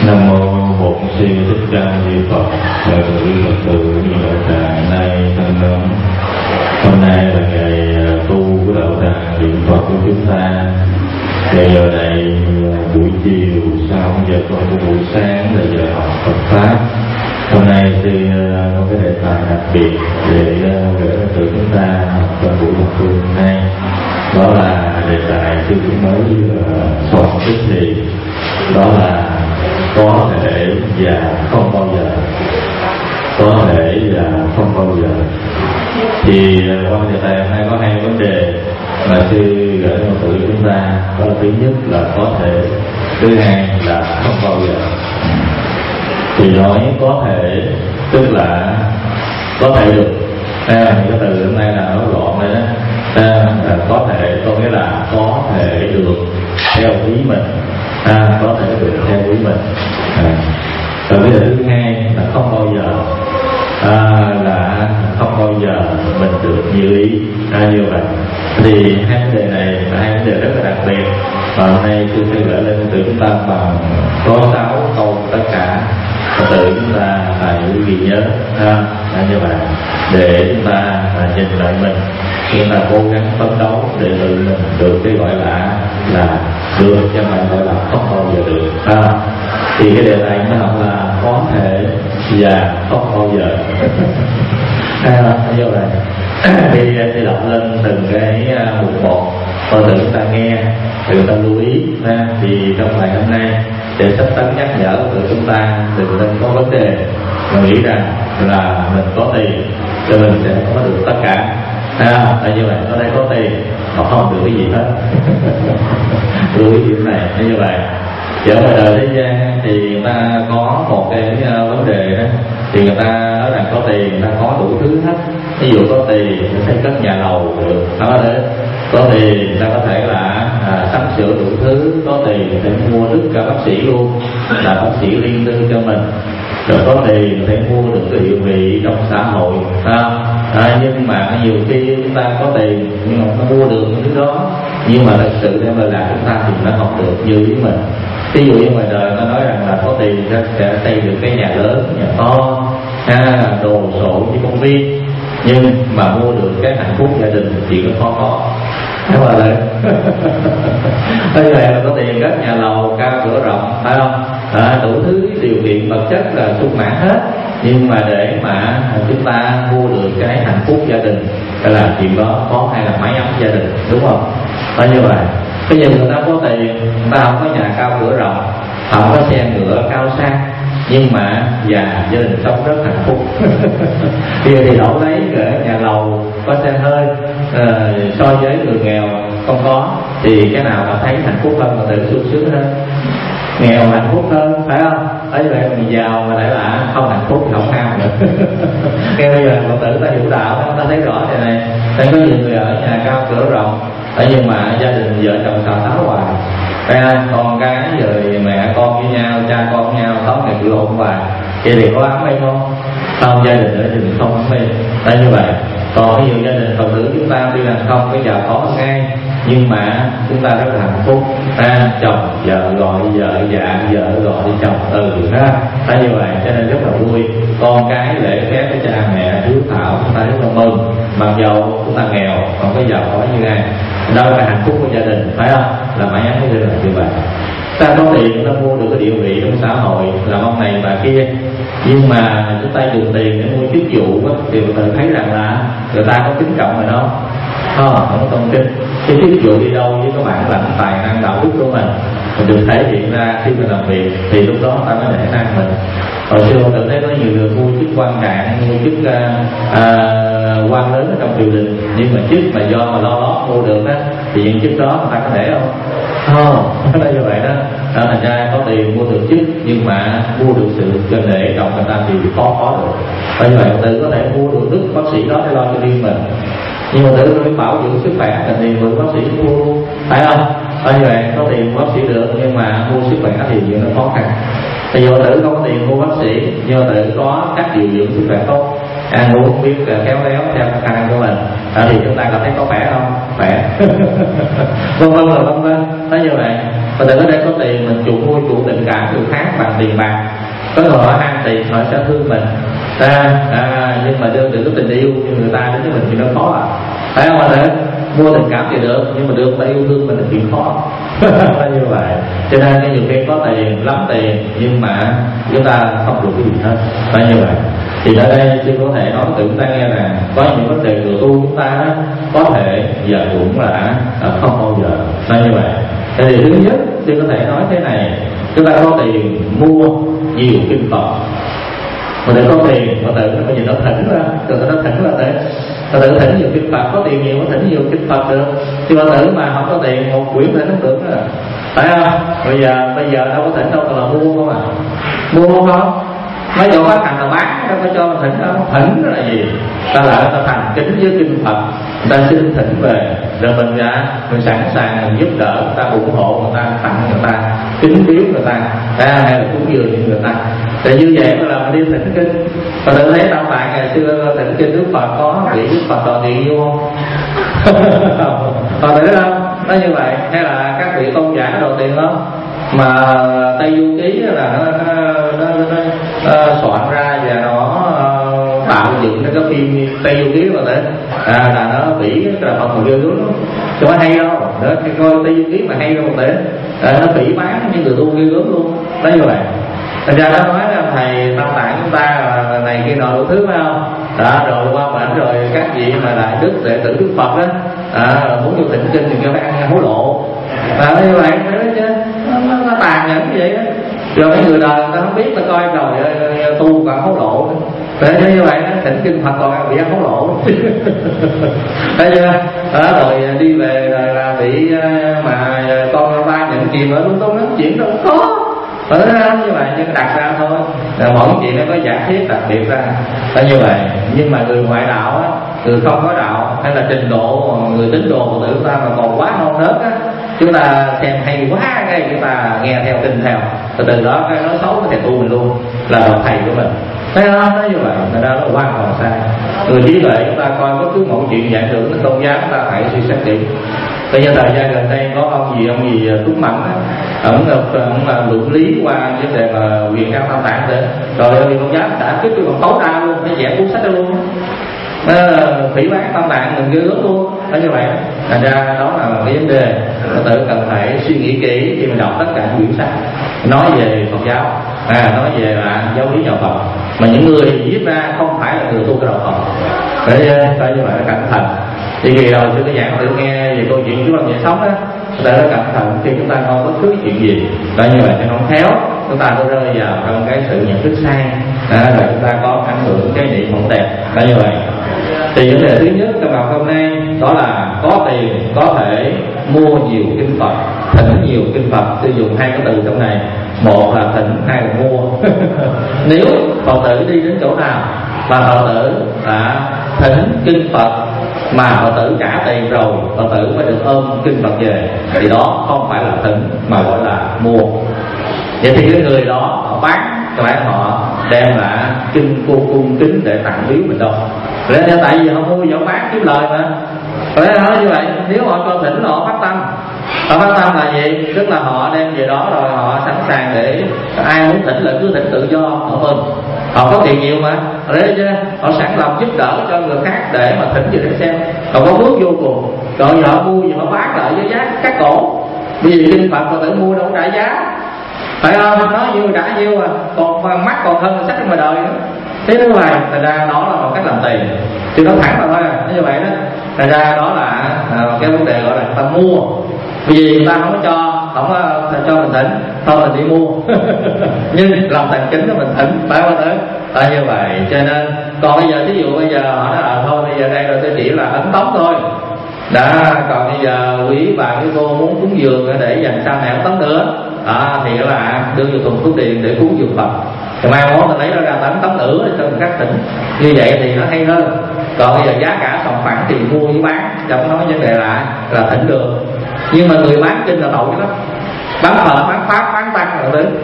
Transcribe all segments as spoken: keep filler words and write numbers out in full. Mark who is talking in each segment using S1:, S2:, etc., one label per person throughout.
S1: Nam mô Bổn Sư Thích Ca Di Phật. Lời quý Phật tử như đạo tràng nay thân lớn. Hôm nay là ngày tu của đạo tràng niệm Phật của chúng ta. Bây giờ này buổi chiều sau giờ còn của buổi sáng là giờ học Phật pháp. Hôm nay thì có cái đề tài đặc biệt để gửi từ chúng ta học trong buổi học tu hôm nay. Đó là đề tài sư cũng mới soạn tức thì đó là có thể và không bao giờ. Có thể và không bao giờ. Thì qua đề tài hôm nay có hai vấn đề mà sư gửi một tử chúng ta. Đó là thứ nhất là có thể, thứ hai là không bao giờ. Thì nói có thể tức là có thể được. À, cái từ hôm nay là nó gọn rồi đó. À, là có thể có nghĩa là có thể được theo ý mình. À, có thể được theo ý mình. À. Rồi bây giờ thứ hai là không bao giờ. À, là không bao giờ mình được như ý. À, như vậy thì hai vấn đề này là hai vấn đề rất là đặc biệt. Và hôm nay tôi sẽ gửi lên từ chúng ta bằng có sáu câu tất cả tự chúng ta phải ghi nhớ. À, như vậy để chúng ta à, nhìn lại mình, chúng ta cố gắng phấn đấu để tự mình được cái gọi là là được, cho mình gọi là không bao giờ được. À, thì cái đề tài nó học là có thể và không bao giờ. À, như vậy thì thì đọc lên từng cái mục một, coi tự chúng ta nghe, tự chúng ta lưu ý. À, thì trong ngày hôm nay để sắp tấn nhắc nhở của chúng ta đừng nên có vấn đề mà nghĩ rằng là mình có tiền cho mình sẽ có được tất cả. À, như vậy ở đây có tiền mà không được cái gì hết. Lưu ý điểm này như vậy. Thì ở ngoài đời thế gian thì người ta có một cái vấn đề đó, thì người ta nói rằng có tiền người ta có đủ thứ hết. Ví dụ có tiền người ta xây cất nhà lầu được, đó đấy. Có tiền người ta có thể là à, sắm sửa đủ thứ, có tiền người ta mua đứt cả bác sĩ luôn, là bác sĩ riêng tư cho mình. Rồi có tiền người ta mua được cái địa vị trong xã hội. À, à, nhưng mà nhiều khi chúng ta có tiền nhưng mà nó mua được những thứ đó, nhưng mà thật sự đem lại là chúng ta thì nó không được như ý mình. Ví dụ như ngoài đời nó nói rằng là có tiền ta sẽ xây được cái nhà lớn, nhà to, à, đồ sộ với công viên, nhưng mà mua được cái hạnh phúc gia đình thì nó khó có. Thế mà lại bây giờ là có tiền cất nhà lầu cao cửa rộng, phải không? À, đủ thứ điều kiện vật chất là sung mãn hết, nhưng mà để mà chúng ta mua được cái hạnh phúc gia đình phải làm chuyện đó khó, hay là mái ấm gia đình, đúng không? Phải như vậy. Bây giờ người ta có tiền, người ta không có nhà cao cửa rộng, không có xe ngựa cao sang, nhưng mà già gia đình sống rất hạnh phúc. Bây giờ thì đổi lấy cái nhà lầu có xe hơi, uh, so với người nghèo không có, thì cái nào mà thấy hạnh phúc hơn mà tự sung sướng hơn? Nghèo hạnh phúc hơn, phải không? Ở vậy người giàu mà lại là không hạnh phúc thì không ham nữa. Nghe bây giờ Phật tử ta hiểu đạo, ta thấy rõ thế này. Đang có nhiều người ở nhà cao cửa rộng, ở nhưng mà gia đình vợ chồng xào xáo hoài, ra con cái rồi mẹ con với nhau, cha con với nhau, tối ngày cự lộn hoài, vậy thì có ấm hay không? Không, gia đình ở thì không ấm hay. Đó như vậy. Còn ví dụ gia đình Phật tử chúng ta tuy là không cái giàu có ngay, nhưng mà chúng ta rất là hạnh phúc. À, chồng vợ gọi vợ, dạ vợ gọi chồng, ừ ha. Đó như vậy cho nên rất là vui. Con cái lễ phép với cha mẹ hiếu thảo, chúng ta rất là mừng. Mặc dầu chúng ta nghèo, không có giàu có như ai. Đó là hạnh phúc của gia đình, phải không? Là mãi ấm của gia đình là như vậy. Ta có tiền chúng ta mua được cái địa vị trong xã hội, làm ông này bà kia, nhưng mà chúng ta dùng tiền để mua chức vụ á, thì người ta thấy rằng là người ta có kính trọng rồi đó, không, không có tôn kính. Cái chức vụ đi đâu với các bạn làm tài năng đạo đức của mình, mình được thể hiện ra khi mình làm việc, thì lúc đó ta mới để năng mình. Hồi xưa tôi thấy có nhiều người mua chức quan trạng, mua chức uh, uh, quan lớn ở trong triều đình, nhưng mà chức mà do mà lo lót mua được á, thì những chức đó người ta có để không? Không, nó như vậy đó. Đó thành ra có tiền mua được chức, nhưng mà mua được sự cần để trọng người ta thì khó khó được. Và như vậy tự có thể mua được đức bác sĩ đó để lo cho riêng mình, nhưng mà tự phải bảo dưỡng sức khỏe cần tiền mượn bác sĩ mua luôn, phải không? Và như vậy có tiền mua bác sĩ được, nhưng mà mua sức khỏe thì chuyện nó khó khăn. Thì giờ tự không có tiền mua bác sĩ, nhưng mà tự có cách điều dưỡng sức khỏe tốt, ăn uống biết khéo léo theo khả năng của mình, à, thì chúng ta cảm thấy có khỏe không? Khỏe. Vân vân là vân vân. Nói như vậy
S2: Phật tử ở đây có tiền mình chuộng mua chuộng tình cảm người khác bằng tiền bạc, có người họ ham tiền họ sẽ thương mình à, à, nhưng mà đừng đừng có tình yêu như người ta đến với mình thì nó khó à, phải không ạ? Mua tình cảm thì được, nhưng mà được phải yêu thương mình là chuyện khó. Như vậy cho nên cái nhiều khi có tiền lắm tiền nhưng mà chúng ta không được cái gì hết, phải như vậy. Thì ở đây sư có thể nói tự chúng ta nghe rằng có những vấn đề người tu chúng ta đó, có thể giờ cũng là không bao giờ nói như vậy. Thì thứ nhất sư có thể nói thế này: chúng ta có tiền mua nhiều kinh Phật, mà để có tiền có tự nó gì nó thỉnh ra, rồi nó thỉnh là thế. Phật tử thỉnh nhiều kinh Phật, có tiền nhiều có thỉnh nhiều kinh Phật được. Thì Phật tử mà không có tiền một quyển thỉnh không được nữa, phải không? Bây giờ bây giờ đâu có thỉnh đâu, còn là mua không à? Mua không không? Mấy chỗ phát hành là bán, đâu có cho mình thỉnh đâu. Thỉnh là gì? Ta lại ta thành kính với kinh Phật, ta xin thỉnh về, rồi mình ra mình sẵn sàng mình giúp đỡ người ta, ủng hộ người ta, tặng người ta, kính biếu người ta, à, hay là cúng dường cho người ta. Thì như vậy mà là mình đi thỉnh kinh. Và tự thấy Tam Tạng ngày xưa thỉnh kinh Đức Phật có vị Đức Phật đòi tiền vô không? Còn thấy không? Nó như vậy. Hay là các vị tôn giả đòi tiền không? Mà Tây Du Ký là nó, nó, nó, nó, nó soạn ra và nó tạo dựng cái phim Tây Du Ký mà thế à, là nó bỉ cái là Phật mà ghê gớm lắm, chứ không hay đâu. Đó, cái coi Tây Du Ký mà hay đâu mà thế à, nó bỉ bán những người tu ghê gớm luôn. Đó như vậy. Thành ra nó nói là thầy Tam Tạng chúng ta là này kia nọ đủ thứ phải không? Đó, rồi qua bản rồi các vị mà đại đức đệ tử Đức Phật đó à, muốn vô thỉnh kinh thì phải ăn hối lộ. À, như vậy thấy đó chứ, nó, nó, nó tàn nhẫn như vậy đó. Rồi mấy người đời người ta không biết, ta coi rồi tu còn hối lộ. Thế như vậy đó, thỉnh kinh Phật còn bị ăn hối lộ. Thấy chưa? Đó, rồi đi về rồi là bị mà con ba nhận chìm ở lung tung lắm, chuyện đâu có. Ở đó như vậy, nhưng đặt ra thôi là mỗi chuyện nó có giả thiết đặc biệt ra là như vậy. Nhưng mà người ngoại đạo á, người không có đạo hay là trình độ người tín đồ của tự ta mà còn quá non nớt á, chúng ta xem hay quá cái chúng ta nghe theo tin theo, rồi từ đó cái nói xấu cái thầy tu mình luôn là bậc thầy của mình. Thấy không? Nó như vậy, người ta nó hoàn toàn sai. Người trí tuệ chúng ta coi bất cứ một chuyện dạng hưởng đến tôn giáo chúng ta hãy suy xét kỹ. Bây giờ thời gian gần đây có ông gì ông gì Tuấn Mạnh á, ổng ổng là luận lý qua vấn đề mà quyền cao Tam Tạng thế, rồi ông tôn giáo đã kích cái còn tối đa luôn, nó vẽ cuốn sách đó luôn. Phỉ bán Tam Tạng mình ghê gớm luôn. Đó như vậy. Thành ra đó là cái vấn đề Phật tử cần phải suy nghĩ kỹ khi mình đọc tất cả những quyển sách nói về Phật giáo, à, nói về là giáo lý nhà Phật, mà những người viết ra không phải là người tu cái đạo Phật. Để phải như vậy là cẩn thận. Thì kỳ đầu sư có giảng tự nghe về câu chuyện chúng ta về sống đó, để nó cẩn thận khi chúng ta nói bất cứ chuyện gì, đó như vậy cho nó khéo, chúng ta có rơi vào trong cái sự nhận thức sai, đó là chúng ta có ảnh hưởng cái niệm không đẹp. Đó như vậy. Thì vấn đề thứ nhất trong bài hôm nay đó là có tiền có thể mua nhiều kinh Phật, thỉnh nhiều kinh Phật. Sử dụng hai cái từ trong này, một là thỉnh, hai là mua. Nếu Phật tử đi đến chỗ nào mà Phật tử đã thỉnh kinh Phật mà Phật tử trả tiền rồi, Phật tử mới được ôm kinh Phật về, thì đó không phải là thỉnh mà gọi là mua. Vậy thì cái người đó họ bán, các bạn họ đem lại kinh cô cung kính để tặng biếu mình đâu. Để tại vì họ mua họ bán kiếm lời mà. Phải nói như vậy. Nếu họ cho thỉnh là họ phát tâm. Họ phát tâm là gì? Tức là họ đem về đó rồi họ sẵn sàng để ai muốn thỉnh là cứ thỉnh tự do, họ mừng. Họ có tiền nhiều mà, để chứ họ sẵn lòng giúp đỡ cho người khác để mà thỉnh về để xem. Họ có phước vô cùng. Rồi họ mua gì họ bán lại với giá cắt cổ. Bởi vì kinh Phật Phật tử mua đâu có trả giá, phải không? Nói nhiêu trả nhiêu à, còn mắc còn hơn sách trong ngoài đời nữa. Thế như vậy, thành ra đó là một cách làm tiền, thì nó thẳng là thôi, nó như vậy đó. Thành ra đó là à, cái vấn đề gọi là người ta mua, vì người ta không có cho, không có cho mình thỉnh, thôi mình đi mua. Nhưng lòng thành kính của mình thỉnh, phải không tới? À, như vậy, cho nên còn bây giờ ví dụ bây giờ họ nói là thôi bây giờ đây là tôi chỉ là ấn tống thôi. Đã, còn bây giờ quý bà cái cô muốn cúng dường để dành sau này ấn tống nữa, à, thì là đưa vô thùng túi tiền để cúng dường Phật. Thì mai mốt ta lấy nó ra tấn tống nữa để cho người khác tỉnh. Như vậy thì nó hay hơn. Còn bây giờ giá cả sòng phẳng thì mua với bán, trong đó vấn đề là là thỉnh được. Nhưng mà người bán kinh là tội lắm. Bán Phật, bán Pháp, bán Tăng là đứng.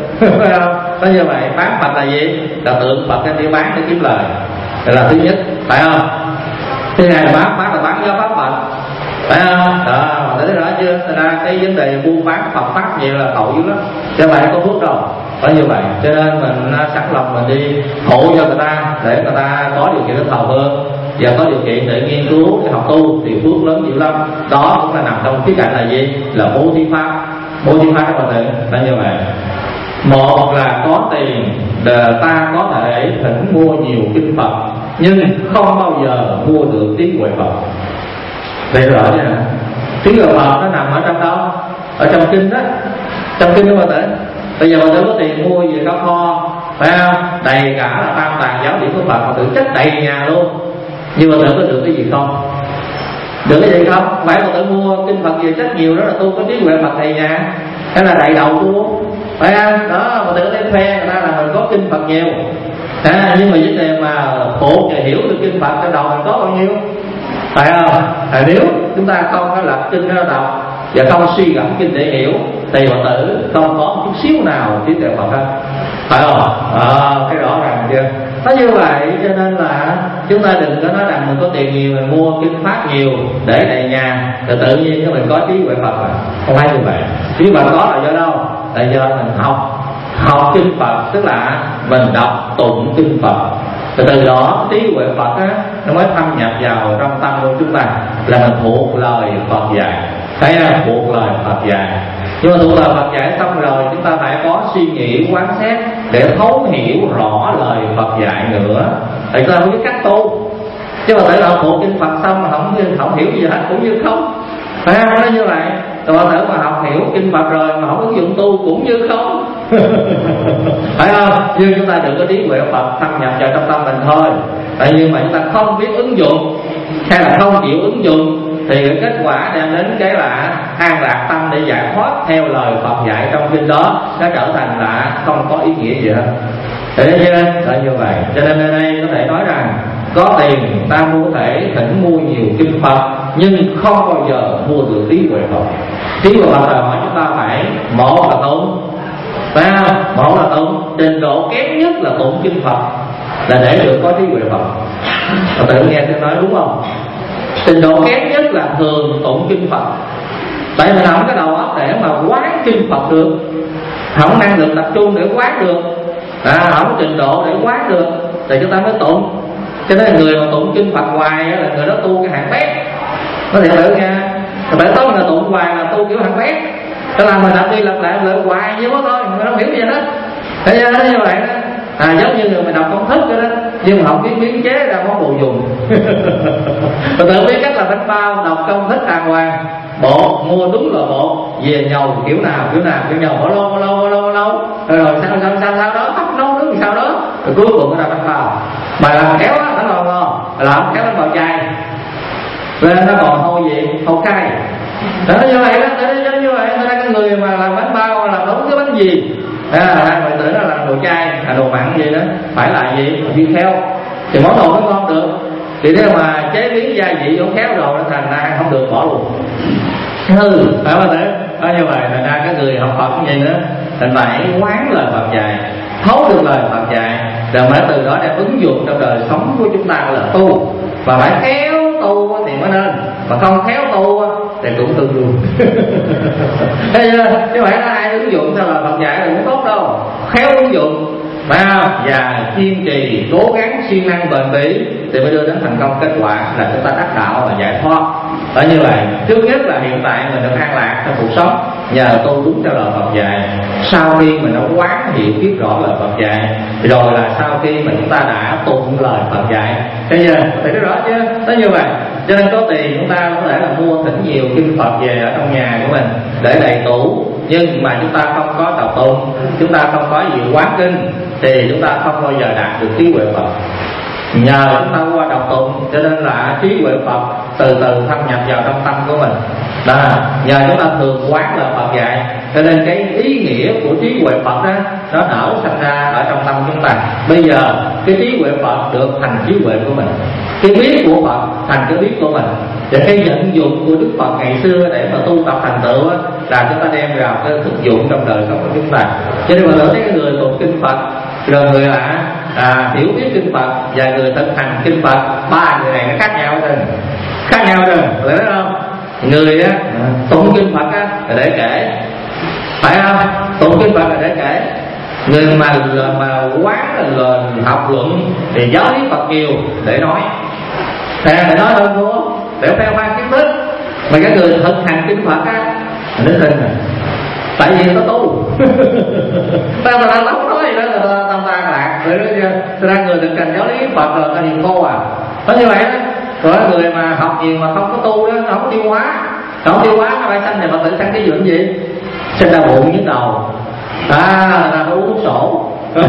S2: Có như vậy, bán Phật là gì? Là tượng Phật anh đi bán để kiếm lời. Đây là thứ nhất, phải không? Thứ hai là bán, bán là bán giáo Pháp Phật, phải không? Đó, để đó chưa? Thật ra cái vấn đề buôn bán Phật pháp nhiều là tội dữ lắm, chứ vậy có phước đâu. Phải như vậy, cho nên mình sẵn lòng mình đi hộ cho người ta để người ta có điều kiện để thờ hơn và có điều kiện để nghiên cứu để học tu thì phước lớn dữ lắm. Đó cũng là nằm trong khía cạnh là gì? Là bố thí pháp. Bố thí pháp các bạn tự là như vậy. Một là có tiền để ta có thể thỉnh mua nhiều kinh Phật, nhưng không bao giờ mua được trí huệ Phật. Vậy rõ chưa? Trí huệ Phật nó nằm ở trong đâu? Ở trong kinh đó, trong kinh đó bạn tự. Bây giờ bạn tự có tiền mua về có kho, phải không? Đầy cả là tam tạng giáo điển của Phật, bạn tự chất đầy nhà luôn. Nhưng mà tự có được cái gì không? Được cái gì không? Phải bạn tự mua kinh Phật về rất nhiều đó là tu có trí huệ Phật đầy nhà, hay là đầy đầu tu, phải không? Đó, bạn tự có thể khoe người ta là mình có kinh Phật nhiều. À, nhưng mà vấn đề mà phổ và hiểu được kinh Phật trong đầu mình có bao nhiêu? Phải không? À, nếu chúng ta không có lập kinh ra đọc và không suy gẫm kinh để hiểu thì Phật tử không có một chút xíu nào trí tuệ Phật hết, phải không? À, cái rõ ràng chưa? Nó như vậy cho nên là chúng ta đừng có nói rằng mình có tiền nhiều mình mua kinh pháp nhiều để đầy nhà rồi tự nhiên cái mình có trí huệ Phật à. Không phải như vậy. Trí huệ có là do đâu? Là do mình học học kinh Phật, tức là mình đọc tụng kinh Phật. Từ từ đó trí huệ Phật á, nó mới thâm nhập vào trong tâm của chúng ta, là mình thuộc lời Phật dạy. Thấy không? Thuộc lời Phật dạy. Nhưng mà thuộc lời Phật dạy xong rồi chúng ta phải có suy nghĩ quán xét để thấu hiểu rõ lời Phật dạy nữa. Thì chúng ta mới biết cách tu. Chứ mà tại nào thuộc kinh Phật xong mà không, không hiểu gì hết cũng như không. Phải không? Nó như vậy. Rồi bạn thử mà học hiểu kinh Phật rồi mà không ứng dụng tu cũng như không. Phải không? Nhưng chúng ta đừng có trí huệ Phật thâm nhập vào trong tâm mình thôi. Tại nhưng mà chúng ta không biết ứng dụng hay là không chịu ứng dụng thì cái kết quả đem đến cái là an lạc tâm để giải thoát theo lời Phật dạy trong kinh đó, nó trở thành là không có ý nghĩa gì hết. Thế nên là như vậy. Cho nên ở đây có thể nói rằng có tiền ta mua thể thỉnh mua nhiều kinh Phật, nhưng không bao giờ mua được trí huệ Phật. Trí huệ Phật là hỏi chúng ta phải một là tụng, phải không? Một là tụng, trình độ kém nhất là tụng kinh Phật là để được có trí huệ Phật. Và tự nghe tôi nói đúng không? Trình độ kém nhất là thường tụng kinh Phật. Tại mình không có đầu óc để mà quán kinh Phật được, không năng lực tập trung để quán được, à, không có trình độ để quán được thì chúng ta mới tụng. Cho nên người mà tụng kinh Phật hoài là người đó tu cái hạng bét. Có thể thử nha, phải có người tụng hoài là tu kiểu hạng bét. Cho là mình lặp đi lặp lại lại hoài như đó thôi, mình không hiểu gì hết. Thế ra nó như vậy đó. À, giống như người mình đọc công thức đó, đó nhưng mà không biết biến chế ra món đồ dùng. Và tự biết cách là bánh bao, đọc công thức đàng hoàng, bột mua đúng là bột, về nhầu kiểu nào kiểu nào kiểu nhầu bao lâu bao lâu bao lâu bao lâu rồi, rồi sao sao sao sao đó hấp nấu nướng sao đó, rồi cuối cùng nó ra bánh bao. Mà làm khéo á nó ngon ngon, làm khéo bánh bao chay lên nó còn hôi gì hôi cay. Đó như vậy đó, đó như vậy nên cái người mà làm bánh bao làm đúng cái bánh gì à, hai mọi tử nó làm đồ chay, à, đồ mặn gì đó phải là gì viên khéo thì món đồ nó ngon được. Thì nếu mà chế biến gia vị không khéo rồi nó thành ra ăn không được, bỏ luôn hư, phải không thế? Đó như vậy thành ra cái người học Phật như vậy nữa thành phải quán lời Phật dạy, thấu được lời Phật dạy, rồi mới từ đó để ứng dụng trong đời sống của chúng ta là tu. Và phải khéo tu thì mới nên, mà không khéo tu thì cũng tương luôn. Thế chứ phải là ai ứng dụng theo lời Phật dạy là cũng tốt đâu, khéo ứng dụng mà và kiên trì cố gắng siêng năng bền bỉ thì mới đưa đến thành công kết quả là chúng ta đắc đạo và giải thoát. Ở như vậy trước nhất là hiện tại mình được an lạc trong cuộc sống nhờ tu đúng theo lời Phật dạy. Sau khi mình đã quán hiểu biết rõ lời Phật dạy rồi là sau khi mà chúng ta đã tụng lời Phật dạy, bây giờ có thể nói rõ chứ nó như vậy. Cho nên có tiền chúng ta có thể là mua thỉnh nhiều kinh Phật về ở trong nhà của mình để đầy tủ, nhưng mà chúng ta không có tập tụng, chúng ta không có gì quán kinh thì chúng ta không bao giờ đạt được trí huệ Phật. Nhờ chúng ta qua đọc tụng cho nên là trí huệ Phật từ từ thâm nhập vào trong tâm của mình. Đó, nhờ chúng ta thường quán lời Phật dạy cho nên cái ý nghĩa của trí huệ Phật đó nó nở sinh ra ở trong tâm chúng ta. Bây giờ cái trí huệ Phật được thành trí huệ của mình, cái biết của Phật thành cái biết của mình, và cái vận dụng của Đức Phật ngày xưa để mà tu tập thành tựu là chúng ta đem vào cái thực dụng trong đời sống của chúng ta. Cho nên mà tưởng thấy cái người tụng kinh Phật rồi người là à, hiểu biết kinh Phật và người thực hành kinh Phật, ba người này nó khác nhau rồi, khác nhau rồi, phải không? người á tụng kinh Phật á là để kể, phải không? Tụng kinh Phật là để kể. Người mà mà quán là học luận thì giáo lý Phật nhiều để nói, thề để nói hơn thua, để khoe khoang kiến thức. Mà cái người thực hành kinh Phật á nó tin rồi, tại vì nó tu. ta ta ta không nói gì đó là ta ta ta lạc rồi đó chứ. Ra người thực hành giáo lý Phật rồi ta hiền khô à, có như vậy đó. Rồi người mà học nhiều mà không có tu đó, nó không có tiêu hóa, không tiêu hóa nó phải sanh này mà tự sanh cái dưỡng gì? Sanh đau bụng nhức đầu, à là phải uống sổ.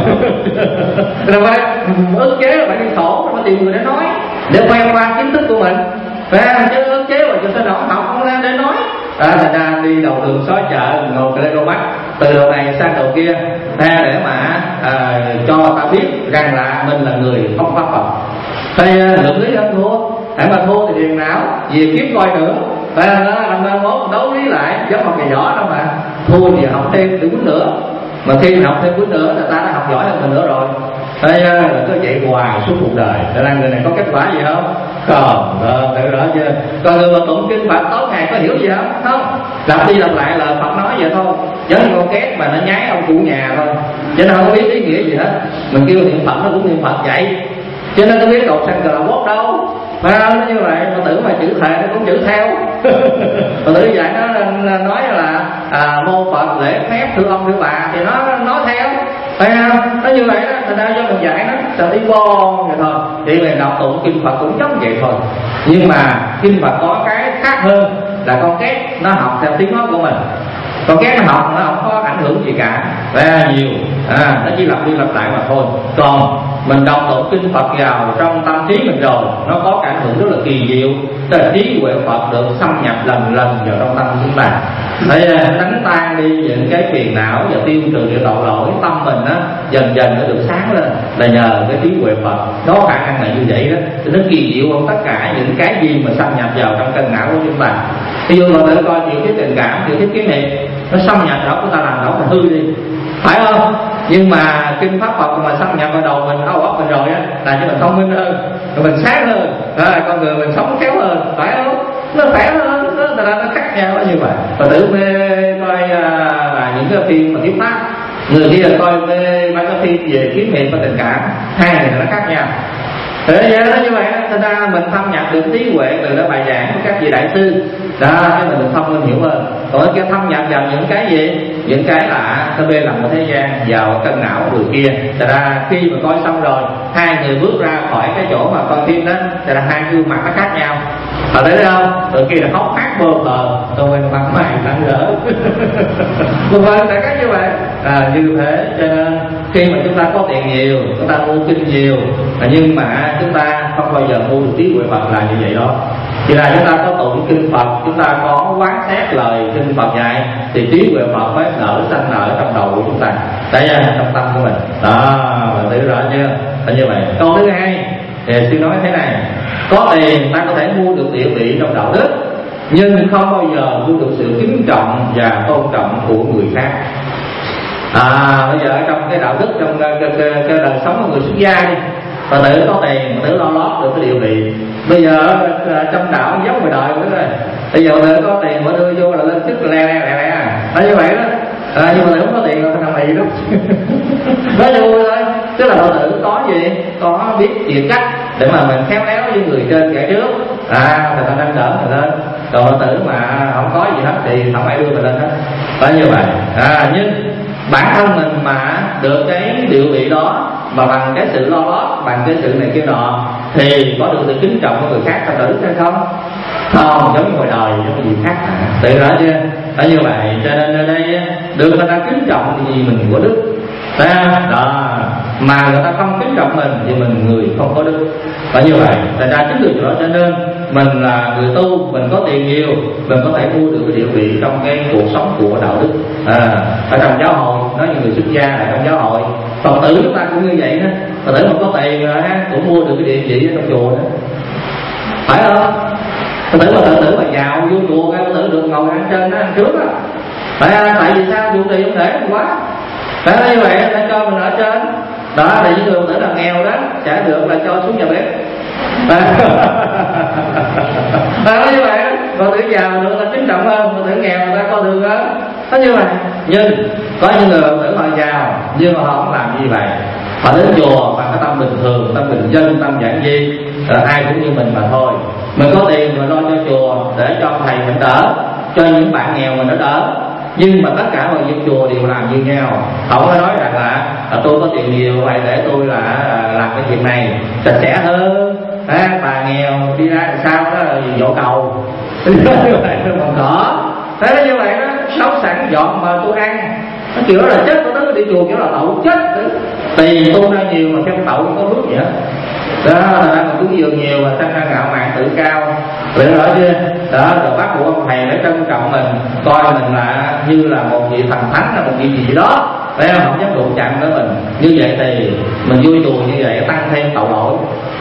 S2: Rồi phải ức chế là phải đi sổ, phải tìm người để nói, để khoe khoang kiến thức của mình. Phải chứ ức chế mà cho sao nó học không ra để nói. À, thành ra đi đầu đường xó chợ ngồi cái đây đôi mắt từ đầu này sang đầu kia ra để mà à, cho ta biết rằng là mình là người không pháp Phật. Thì lượng lý hơn thua, hãy mà thua thì điền não về kiếm coi nữa. Tại là năm ba mốt đấu lý lại giống một cái võ đâu mà thua thì học thêm từ quýnh nữa, mà khi học thêm quýnh nữa là ta đã học giỏi hơn mình nữa rồi. Thế là cứ vậy hoài suốt cuộc đời. Để là người này có kết quả gì không? Còn tự rõ chưa? Còn người mà tụng kinh Phật tối ngày có hiểu gì không? Không. Lặp đi lặp lại là Phật nói vậy thôi, giống như con két mà nó nhái ông chủ nhà thôi, chứ nó không có biết ý nghĩa gì hết. Mình kêu niệm Phật nó cũng niệm Phật vậy, chứ nó có biết cầu sanh cờ là bốt đâu. Phải không? Nó như vậy, mà tưởng mà chữ thề nó cũng chữ theo. Mà tưởng vậy nó nói là à, mô Phật lễ phép thưa ông thưa bà thì nó nói theo. Phải không? Nó như vậy đó, thành ra do mình dạy nó sẽ đi bo vậy thôi. Thì mình đọc tụng kinh Phật cũng giống vậy thôi. Nhưng mà kinh Phật có cái khác hơn là con két nó học theo tiếng nói của mình. Còn cái nó học nó không có ảnh hưởng gì cả, ra nhiều, à, nó chỉ lặp đi lặp lại mà thôi. Còn mình đọc tụng kinh Phật vào trong tâm trí mình rồi, nó có cái ảnh hưởng rất là kỳ diệu, tức là trí huệ Phật được xâm nhập lần lần vào trong tâm chúng ta, để đánh tan đi những cái phiền não và tiêu trừ những tội lỗi. Tâm mình á dần dần nó được sáng lên là nhờ cái trí huệ Phật. Nó khả năng là như vậy đó, thì nó kỳ diệu hơn tất cả những cái gì mà xâm nhập vào trong cân não của chúng ta. Ví dụ mà tự coi nhiều cái tình cảm, nhiều cái kiến niệm nó xâm nhập vào của ta làm nó mà hư đi, phải không? Nhưng mà kinh pháp Phật mà xâm nhập vào đầu mình, óc óc mình rồi á, là cho mình thông minh hơn, rồi mình sáng hơn, rồi con người mình sống khéo hơn, phải không? Nó khỏe hơn, nó nó khác nhau như vậy. Và tự mê coi là những cái phim mà thuyết pháp, người kia là coi mê mấy cái phim về kiến niệm và tình cảm, hai này nó khác nhau. Thế vậy đó, như vậy đó, thành ra mình thâm nhập được trí huệ từ đó bài giảng của các vị đại sư đó, cái mình được thông minh hiểu hơn. Còn cái thâm nhập vào những cái gì, những cái là nó bê làm một thế gian vào cân não người kia. Thành ra khi mà coi xong rồi, hai người bước ra khỏi cái chỗ mà coi phim đó, thành ra hai gương mặt nó khác nhau. Họ thấy đấy không? Từ kia là khóc hát bơ phờ, tôi quên mặt mày nặng rỡ. Một phần tại cách như vậy. À, như thế cho nên khi mà chúng ta có tiền nhiều, chúng ta mua kinh nhiều, nhưng mà chúng ta không bao giờ mua được trí huệ Phật là như vậy đó. Thì là chúng ta có tụng kinh Phật, chúng ta có quán xét lời kinh Phật dạy, thì trí huệ Phật mới nở sanh nở trong đầu của chúng ta, tại ra trong tâm của mình. Đó, mình thấy rõ chưa? Là như vậy. Câu thứ hai thì sư nói thế này: có tiền ta có thể mua được địa vị trong đạo đức, nhưng không bao giờ mua được sự kính trọng và tôn trọng của người khác. À, bây giờ trong cái đạo đức, trong cái, cái, cái, cái đời sống của người xuất gia đi, Phật tử có tiền, Phật tử lo lót được cái địa vị. Bây giờ trong đạo giống người đời nữa rồi. Bây giờ Phật tử có tiền, Phật đưa vô là lên chức le le le le. Nó như vậy đó. À, nhưng mà Phật tử không có tiền là thằng này đó. Nói vui thôi. Tức là Phật tử có gì? Có biết chịu cách để mà mình khéo léo với người trên kẻ trước. À, người ta đang đỡ mình lên. Còn Phật tử mà không có gì hết thì không ai đưa mình lên hết. Phải như vậy. À, nhưng bản thân mình mà được cái địa vị đó mà bằng cái sự lo lót, bằng cái sự này kia nọ, thì có được sự kính trọng của người khác ta tử hay không? Không, giống như ngoài đời, giống như gì khác hả? Tự rõ chưa? Phải như vậy, cho nên ở đây được người ta kính trọng thì mình có đức. Đó, mà người ta không kính trọng mình thì mình người không có đức. Phải như vậy, thành ra chính từ đó cho nên mình là người tu, mình có tiền nhiều, mình có thể mua được cái địa vị trong cái cuộc sống của đạo đức. À, ở trong giáo hội, nói như người xuất gia ở trong giáo hội, Phật tử chúng ta cũng như vậy đó. Phật tử mà có tiền rồi ha, cũng mua được cái địa vị ở trong chùa đó, phải không? Phật tử mà Phật tử mà giàu vô chùa, cái Phật tử được ngồi ăn trên đó, ăn trước đó. Phải, tại vì sao? Vô tiền không để quá. Phải như vậy, để cho mình ở trên. Đó là những người Phật tử là nghèo đó, chả được là cho xuống nhà bếp. Phải như vậy đó. Phật tử giàu được là kính trọng hơn, Phật tử nghèo người ta coi thường hơn. Nó như vậy. Nhưng có những người Phật tử họ giàu nhưng mà họ không làm như vậy. Họ đến chùa bằng cái tâm bình thường, tâm bình dân, tâm giản dị, rồi ai cũng như mình mà thôi. Mình có tiền mình lo cho chùa để cho thầy mình đỡ, cho những bạn nghèo mình nó đỡ. Nhưng mà tất cả mọi việc chùa đều làm như nhau. Không có nói rằng là, là tôi có tiền nhiều vậy để tôi là, là làm cái việc này sạch sẽ hơn. À, bà nghèo đi ra làm sao đó là dỗ cầu như vậy còn có. Thế đó như vậy đó, nấu sẵn dọn mà tôi ăn. Nó kiểu đó là chết của tứ đi chùa kiểu là tậu chết. Tiền tu ra nhiều mà theo tậu không có phước gì hết. Đó là mà cúng dường nhiều mà sanh ra ngạo mạn tự cao. Vậy đó chưa? Đó rồi bắt buộc ông thầy để trân trọng mình, coi mình là như là một vị thần thánh, là một vị gì đó. Phải không? Không dám đụng chạm tới mình. Như vậy thì mình vui chùa như vậy tăng thêm tội lỗi.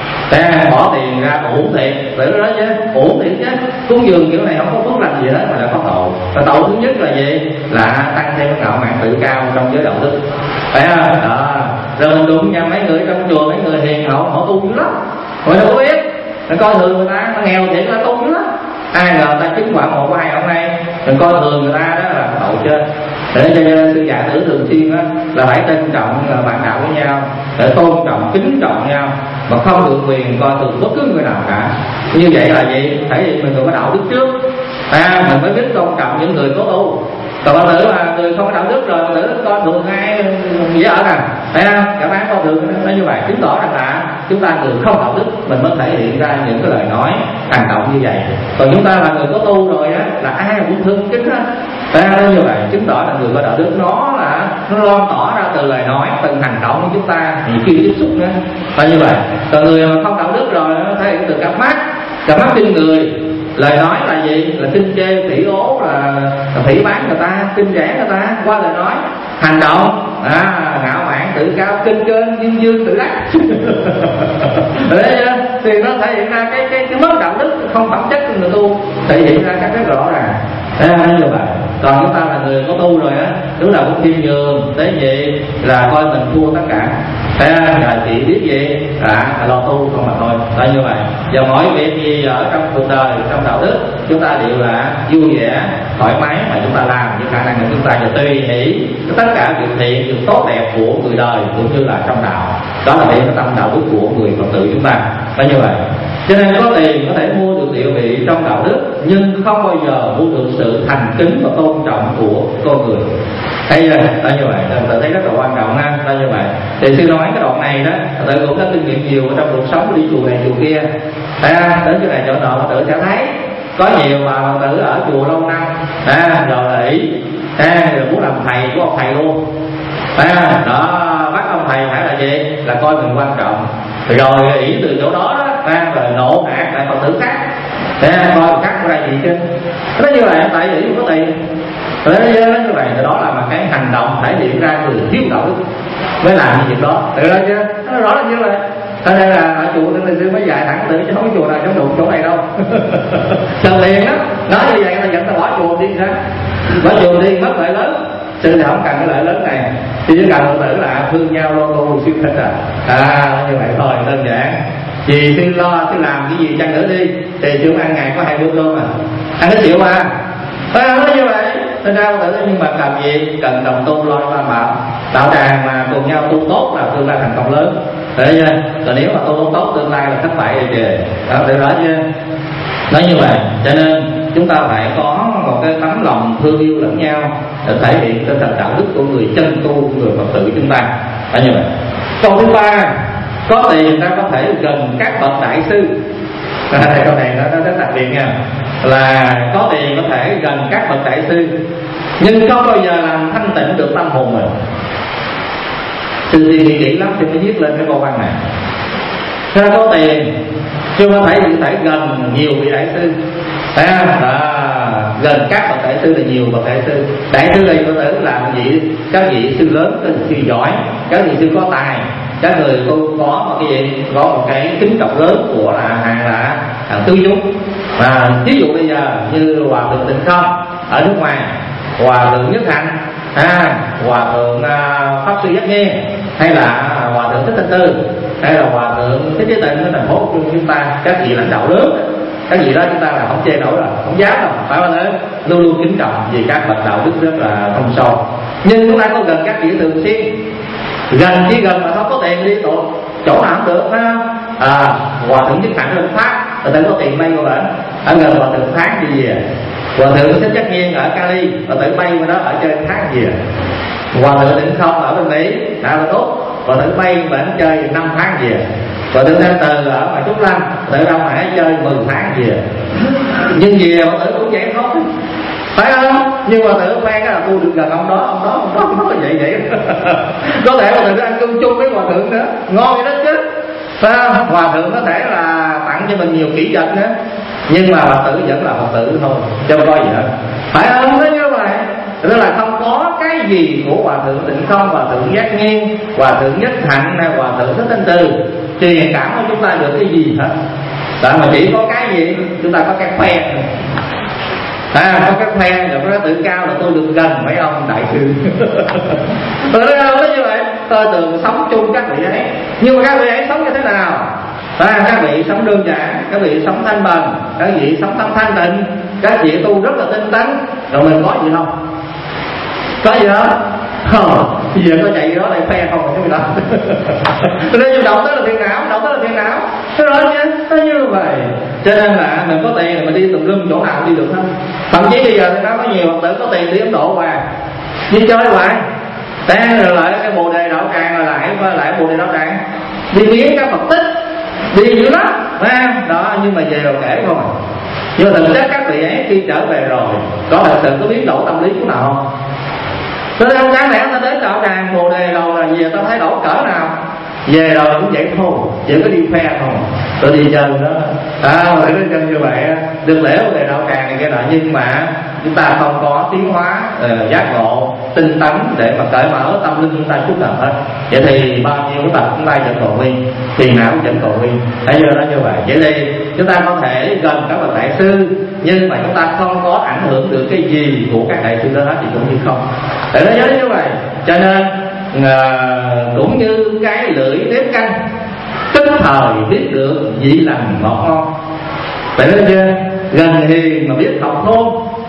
S2: Để bỏ tiền ra uổng thiệt, vậy đó chứ, uổng thiệt chứ. Cúng dường kiểu này không có phước làm gì hết mà lại có tội. Và tội thứ nhất là gì? Là tăng thêm ngạo mạn tự cao trong giới đạo đức. Phải không? Đó. Rồi mình đụng nhau mấy người trong chùa, mấy người hiền hậu, họ tu dữ lắm. Rồi đâu có biết, nó coi thường người ta, nó nghèo thiệt, nó tu dữ lắm. Ai ngờ ta chứng quả một hai hôm nay, mình coi thường người ta đó là tội chết. Để cho sư dạy tử thường xuyên đó, là phải trân trọng bạn đạo với nhau, để tôn trọng, kính trọng nhau, mà không được quyền coi thường bất cứ người nào cả. Như vậy là gì? Thể hiện mình có đạo đức trước. À, mình mới biết tôn trọng những người có tu. Còn bạn tử là người không có đạo đức rồi, bạn tử coi thường ai dễ ở nè, thấy không? Cả bán coi thường nó như vậy, chứng tỏ rằng là chúng ta người không đạo đức, mình mới thể hiện ra những cái lời nói hành động như vậy. Còn chúng ta là người có tu rồi á, là ai cũng thương kính á, thấy không? Như vậy chứng tỏ là người có đạo đức, nó là nó loan tỏ ra từ lời nói, từ hành động của chúng ta, nhiều khi tiếp xúc nữa, là như vậy. Còn người mà không đạo đức rồi, nó thể hiện từ cặp mắt, cặp mắt tin người. Lời nói là gì? Là kinh chê, phỉ ố, là, là phỉ bán người ta, kinh rẻ người ta qua lời nói. Hành động, à, ngạo mạn, tự cao, kinh kênh, dương dương, tự đắc. Đấy, thì nó thể hiện ra cái cái cái mất đạo đức, không phẩm chất của người tu, thể hiện ra các cái rõ ràng. À, như vậy. Còn chúng ta là người có tu rồi á, lúc nào cũng khiêm nhường, tế nhị, là coi mình thua tất cả. Thế là chỉ biết gì là lo tu không mà thôi. Đó như vậy. Và mỗi việc gì ở trong cuộc đời, trong đạo đức, chúng ta đều là vui vẻ, thoải mái mà chúng ta làm với khả năng của chúng ta, và tùy hỷ tất cả việc thiện, việc tốt đẹp của người đời cũng như là trong đạo. Đó là điểm tâm đạo đức của người Phật tử chúng ta. Đó như vậy. Cho nên có tiền có thể mua được địa vị trong đạo đức, nhưng không bao giờ mua được sự thành kính và tôn trọng của con người. Thấy chưa? Đó như vậy, tôi thấy rất là quan trọng ha. Đó như vậy. Thì sư nói cái đoạn này đó, tôi cũng có kinh nghiệm nhiều trong cuộc sống, đi chùa này chùa kia. Thấy không? Đến chỗ này chỗ nọ, tự sẽ thấy có nhiều bà Phật tử ở chùa lâu năm, à, rồi là ý, à, rồi muốn làm thầy của ông thầy luôn. À, đó, bắt ông thầy phải là gì? Là coi mình quan trọng. Rồi ý từ chỗ đó đó, à, rồi nộ hạt lại Phật tử khác. À, coi khác có ra gì chứ? Nó như vậy, tại vì không có tiền. Rồi nó như vậy, đó là một cái hành động thể hiện ra người thiếu đạo đức mới làm như việc đó. Tự ra chứ? Nó rõ là như vậy. Thế nên là ở chùa Tinh Sư mới dạy thẳng tự, chứ không có chùa nào trong đụng chỗ này đâu. Cần liền á, nói như vậy là dẫn ta bỏ chùa đi sao? Bỏ chùa đi mất lợi lớn. Sư thì không cần cái lợi lớn này, thì chỉ cần tự là thương nhau lo tu siêu thích à. À, như vậy thôi, đơn giản. Vì sư lo, sư làm cái gì chăng nữa đi, thì chúng ăn ngày có hai bữa cơm à, ăn cái chịu mà. À, nó như vậy. Nên ra tự, nhưng mà cần gì? Cần đồng tu lo cho bảo đạo tràng mà cùng nhau tu tốt là tương lai thành công lớn. Để chưa? Còn nếu mà tu không tốt tương lai là thất bại thì kìa. Đó, để rõ chưa? Nói như vậy, cho nên chúng ta phải có một cái tấm lòng thương yêu lẫn nhau để thể hiện tinh thần đạo đức của người chân tu, của người Phật tử chúng ta. Đó như vậy. Câu thứ ba, có tiền ta có thể gần các bậc đại sư. À, câu này nó rất đặc biệt nha, là có tiền có thể gần các bậc đại sư, nhưng không bao giờ làm thanh tịnh được tâm hồn mình. Sư suy nghĩ kỹ lắm thì mới viết lên cái câu văn này. Thế có tiền chứ không phải chỉ phải gần nhiều vị đại sư. À, à, gần các bậc đại sư là nhiều bậc đại sư. Đại sư đây có thể là vị các vị sư lớn, các vị sư giỏi, các vị sư có tài, các người có một cái gì, có một cái kính trọng lớn của là hàng là hàng tư chúng. Và ví dụ bây giờ như hòa thượng Tịnh Không ở nước ngoài, hòa thượng Nhất Hạnh, à, hòa thượng uh, pháp sư Giác Nghiên, hay là hòa thượng Thích Thanh Tư, hay là hòa thượng Thích Trí Tịnh ở thành phố của chúng ta, các vị lãnh đạo lớn, cái gì đó chúng ta là không chê nổi rồi, không dám đâu, phải không thế? Luôn luôn kính trọng vì các bậc đạo đức rất là thâm sâu. Nhưng chúng ta có gần các vị thường xuyên, gần chỉ gần mà không có tiền đi tụ chỗ nào cũng được ha. À, hòa thượng nhất hạnh lên Pháp, rồi tự có tiền bay qua bển, ở gần hòa thượng tháng đi về. Hòa thượng Thích Giác Nghiên ở Cali, rồi tự bay qua đó ở chơi tháng về. Hòa thượng Định Không ở bên Mỹ, đã là tốt, rồi tự bay bển chơi năm tháng về. Rồi tự Thanh Từ ở ngoài Trúc Lâm, tự Đông Hải chơi mười tháng về. Nhưng về hòa thượng cũng vậy thôi, phải không? Nhưng mà tự quen cái là tôi được gần ông đó, ông đó, ông đó, ông đó vậy vậy. Có thể hòa thượng ăn cơm chung với hòa thượng nữa, ngon vậy đó chứ. Phải không? Hòa thượng có thể là tặng cho mình nhiều kỹ vật nữa, nhưng mà Phật tử vẫn là Phật tử thôi, chứ không có gì hết. Phải không? Thế như vậy, tức là không có cái gì của Hòa thượng Tịnh Không, Hòa thượng Giác Nghiên, Hòa thượng Nhất Hạnh hay Hòa thượng Thích Thanh Từ truyền cảm cho chúng ta được cái gì hết. Tại mà chỉ có cái gì chúng ta có cái khoe, à, có cái khoe rồi có cái tự cao là tôi được gần mấy ông đại sư. Rồi đó nó như vậy, tôi từng sống chung các vị ấy, nhưng mà các vị ấy sống như thế nào? À, các vị sống đơn giản, các vị sống thanh bần, các vị sống tâm thanh tịnh, các vị tu rất là tinh tấn. Rồi mình có gì không? Có gì đó? Không, bây giờ có chạy đó lại phe không rồi cái gì đó. Cho nên như động tới là phiền não, động tới là phiền não. Thế rồi chứ, nó như vậy. Cho nên là mình có tiền thì mình đi tùm lum chỗ nào cũng đi được hết. Thậm chí bây giờ nó có nhiều Phật tử có tiền đi Ấn Độ hoài, đi chơi hoài. Thế rồi lại cái Bồ Đề Đạo Tràng rồi lại lại Bồ Đề Đạo Tràng, đi viếng các Phật tích, đi dữ lắm, đó. Nhưng mà về rồi kể không à. Nhưng mà thực chất các vị ấy khi trở về rồi có thật sự có biến đổi tâm lý của nào không? Tôi không đáng lẽ ta đến đạo tràng Bồ Đề rồi là về ta thấy đổi cỡ nào? Về rồi cũng vậy thôi, chỉ có đi phe thôi, tôi đi chơi đó. À, phải đến chân như vậy, được lễ Bồ Đề Đạo Tràng này kia nọ, nhưng mà chúng ta không có tiến hóa, uh, giác ngộ, tinh tấn để mà cởi mở tâm linh chúng ta chút nào hết. Vậy thì bao nhiêu cái tập chúng ta vẫn còn nguyên, thì não vẫn còn nguyên. Thấy chưa đó như vậy. Vậy thì chúng ta có thể gần các bậc đại sư, nhưng mà chúng ta không có ảnh hưởng được cái gì của các đại sư đó hết thì cũng như không. Để nó nhớ như vậy. Cho nên uh, cũng như cái lưỡi nếp canh, tức thời biết được vị lành ngọt ngon. Phải nói chưa? Gần hiền mà biết học thôn,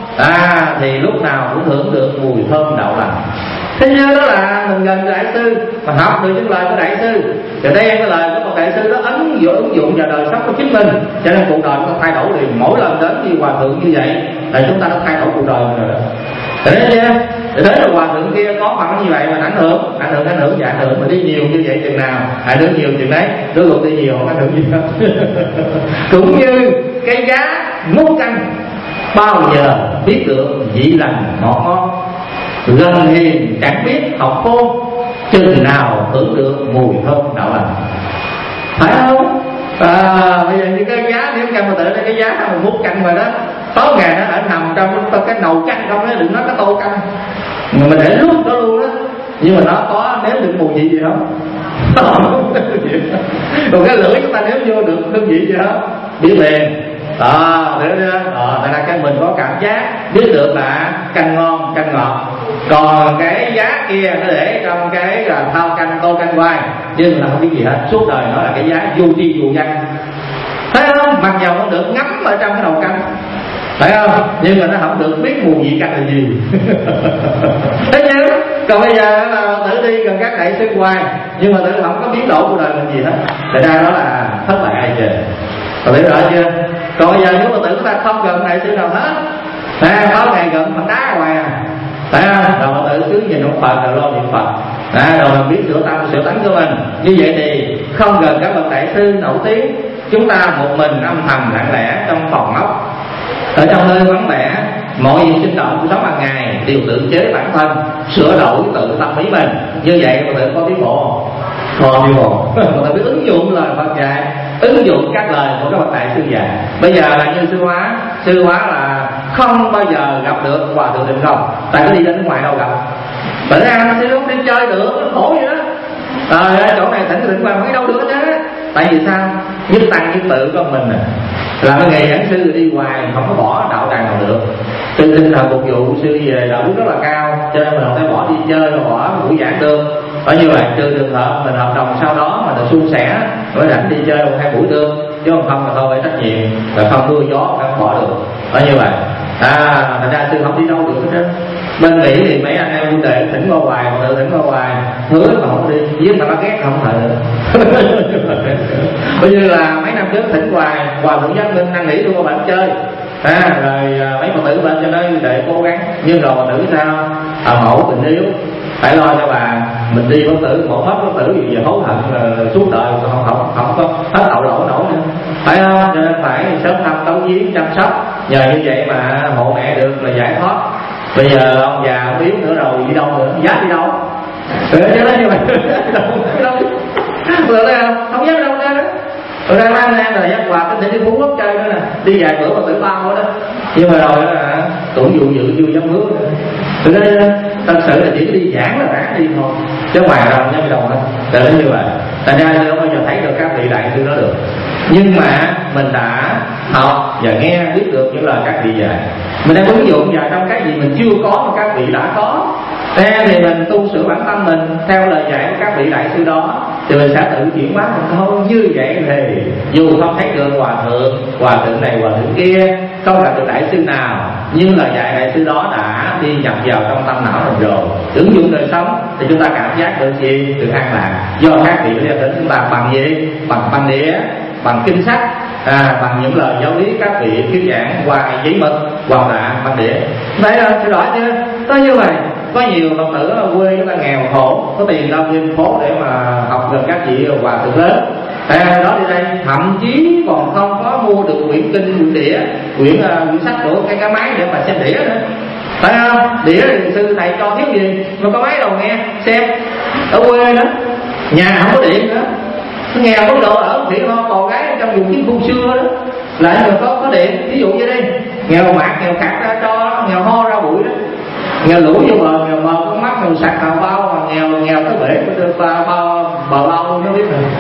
S2: à thì lúc nào cũng hưởng được mùi thơm đạo lành. Thế như đó là mình gần đại sư mà học được những lời của đại sư, thì đây cái lời của một đại sư đó ứng dụng ứng dụng vào đời sống của chính mình, cho nên cuộc đời nó thay đổi liền. Mỗi lần đến như hòa thượng như vậy là chúng ta đã thay đổi cuộc đời rồi đó. Đấy chưa? Để đến là hòa thượng kia có mặt như vậy mà ảnh hưởng, ảnh hưởng, ảnh hưởng và ảnh hưởng mà đi nhiều như vậy chừng nào, ảnh hưởng nhiều chừng đấy, đôi lúc đi nhiều không ảnh hưởng gì hết. Cũng như cái giá múc canh, bao giờ biết được vị lành ngọt ngon, gần hiền chẳng biết học khôn, chừng nào hưởng được mùi thơm đạo lành. Phải không? À, bây giờ như cái giá nếu canh mà tự cái giá mà múc canh rồi đó, tối ngày nó ở nằm trong cái nồi canh không đó, đừng nói cái tô canh mà mình để lúc đó luôn đó, nhưng mà nó có nếm được mùi vị gì không? Còn cái lưỡi chúng ta nếm vô được hương vị gì đó biết liền. À, để đó, tại là cái mình có cảm giác biết được là canh ngon, canh ngọt. Còn cái giá kia nó để trong cái là thao canh, tô canh hoài, nhưng là không biết gì hết, suốt đời nó là cái giá vô tri vô văn. Thấy không? Mặc dầu nó được ngắm ở trong cái nồi canh, phải không? Nhưng mà nó không được biết mùi vị canh là gì. Thấy chưa? Còn bây giờ là tự đi gần các đại sư hoài, nhưng mà tự không có biến đổi của đời mình gì hết, tại ra đó là thất bại ai trời. Rồi biết rõ chưa? Còn bây giờ nếu mà tự chúng ta không gần đại sư nào hết, à, có ngày gần Phật đá hoài à, phải không? Rồi mà tự cứ nhìn ông Phật rồi lo niệm Phật, à, rồi mình biết sửa tâm, sửa tánh của mình. Như vậy thì không gần các bậc đại sư nổi tiếng, chúng ta một mình âm thầm lặng lẽ trong phòng ốc, ở trong nơi vắng vẻ, mọi việc sinh động của sống hàng ngày đều tự chế bản thân, sửa đổi tự tâm ý mình. Như vậy mà tự có tiến bộ, còn đi bộ, mà tự biết ứng dụng lời Phật dạy, ứng dụng các lời của các bậc đại sư dạy. Bây giờ là như sư hóa, sư hóa là không bao giờ gặp được hòa thượng Định Không, tại có đi đến ngoài đâu gặp. Bởi ra sư không đi chơi được, nó khổ vậy đó. Rồi chỗ này thỉnh Định Quang mấy đâu được hết á. Tại vì sao? Nhất tăng nhất tự của mình nè, làm cái nghề giảng sư đi hoài không có bỏ đạo tràng nào được. Từ tinh thần phục vụ sư về đạo đức rất là cao, cho nên mình không thể bỏ đi chơi, bỏ buổi giảng được. Ở như vậy trừ trường hợp mình hợp đồng sau đó mà được suôn sẻ mới rảnh đi chơi một hai buổi được. chứ không không là thôi phải trách nhiệm, là không mưa gió không bỏ được, đó như vậy. À, thành ra sư không đi đâu được hết. Bên Mỹ thì mấy anh em huynh đệ thỉnh qua hoài, mà tự thỉnh qua hoài, hứa mà không đi, với mà nó ghét không thể được. Bây giờ là mấy năm trước thỉnh hoài, hoài cũng giác minh năn nỉ tôi qua bệnh chơi. À, rồi à, mấy phật tử bên cho nói để cố gắng, nhưng rồi phật tử sao? À, mẫu tình yếu, phải lo cho bà, mình đi phật tử một hết phật tử gì về hối hận là suốt đời không không không có hết hậu lỗ nổi nữa, phải không? Cho nên phải sớm thăm tấu viếng chăm sóc, nhờ như vậy mà hộ mẹ được là giải thoát. Bây giờ ông già ông yếu nữa rồi đi đâu nữa, dám đi đâu? Ừ, chứ nói như vậy đi đâu? Được đây không? Không dám đi đâu ra đó. Rồi ra mang em là giác quà cái đi Phú Quốc chơi nữa nè, đi vài bữa mà tử bao đó. Nhưng mà rồi là cũng dụ dự chưa dám hứa nữa. Từ đây thật sự là chỉ đi giảng là ráng đi thôi, chứ ngoài ra không dám đi đâu hết. Để đến như vậy, thành ra tôi không bao giờ thấy được các vị đại sư đó được. Nhưng mà mình đã học và nghe biết được những lời các vị dạy, mình đang ứng dụng vào trong cái gì mình chưa có mà các vị đã có. Thế thì mình tu sửa bản thân mình theo lời dạy của các vị đại sư đó, thì mình sẽ tự chuyển hóa mình thôi. Như vậy thì dù không thấy được hòa thượng, hòa thượng này hòa thượng kia, không gặp được đại sư nào, nhưng lời dạy đại sư đó đã đi nhập vào trong tâm não mình rồi, ứng dụng đời sống thì chúng ta cảm giác được gì? Được an lạc. Do các vị đã đến chúng ta bằng gì? Bằng băng đĩa, bằng kinh sách, à, bằng những lời giáo lý các vị thuyết giảng qua giấy mực, quà tặng, băng đĩa. Đấy là sự rõ chưa? Có như vậy. Có nhiều phật tử ở quê chúng ta nghèo khổ, có tiền đâu lên phố để mà học gần các vị hòa thượng lớn. À, đó đi đây thậm chí còn không có mua được quyển kinh, quyển đĩa, quyển uh, quyển sách của cái cá máy để mà xem đĩa nữa. Phải không? Đĩa thì sư thầy cho thiếu gì mà có máy đâu nghe xem. Ở quê đó nhà không có điện nữa, nghèo có độ ở thì ho còn gái trong vùng chiến khu xưa đó lại mà có có điện. Ví dụ như đây nghèo mạt nghèo khát ra cho, nghèo ho ra bụi đó, nghèo lũ vô bờ, nghèo bờ con mắt nghèo sạc hào bao, mà nghèo nghèo tới bể mới được bao bao bờ bao nó biết rồi.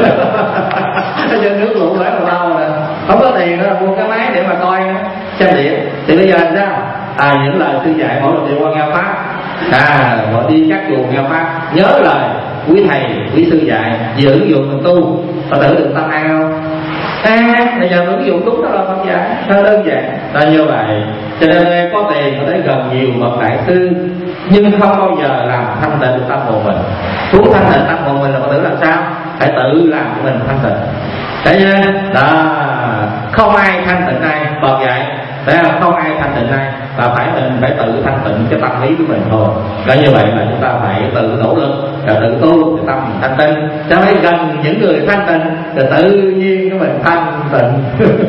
S2: Ở trên nước lũ bể bờ bao nè, không có tiền nữa mua cái máy để mà coi nữa, xem điện. Thì bây giờ sao? À, những lời sư dạy mỗi lần đi qua nghe pháp, à, mỗi đi các chùa nghe pháp nhớ lời quý thầy quý sư dạy, về ứng dụng mình tu, và tự được tâm an không? À, bây giờ ứng dụng đúng đó là không dạy, nó đơn giản là như vậy. Cho nên có tiền có thể gần nhiều bậc đại sư, nhưng không bao giờ làm thanh tịnh được tâm hồn mình. Muốn thanh tịnh tâm hồn mình là Phật tử làm sao? Phải tự làm cho mình thanh tịnh. Thấy chưa? Đó, không ai thanh tịnh ai, Phật dạy. Đấy là không ai thanh tịnh ai, và phải mình phải tự thanh tịnh cái tâm lý của mình thôi. Đó, như vậy là chúng ta phải tự nỗ lực và tự tu cái tâm mình thanh tịnh. Cho nên gần những người thanh tịnh thì tự nhiên của mình thanh tịnh.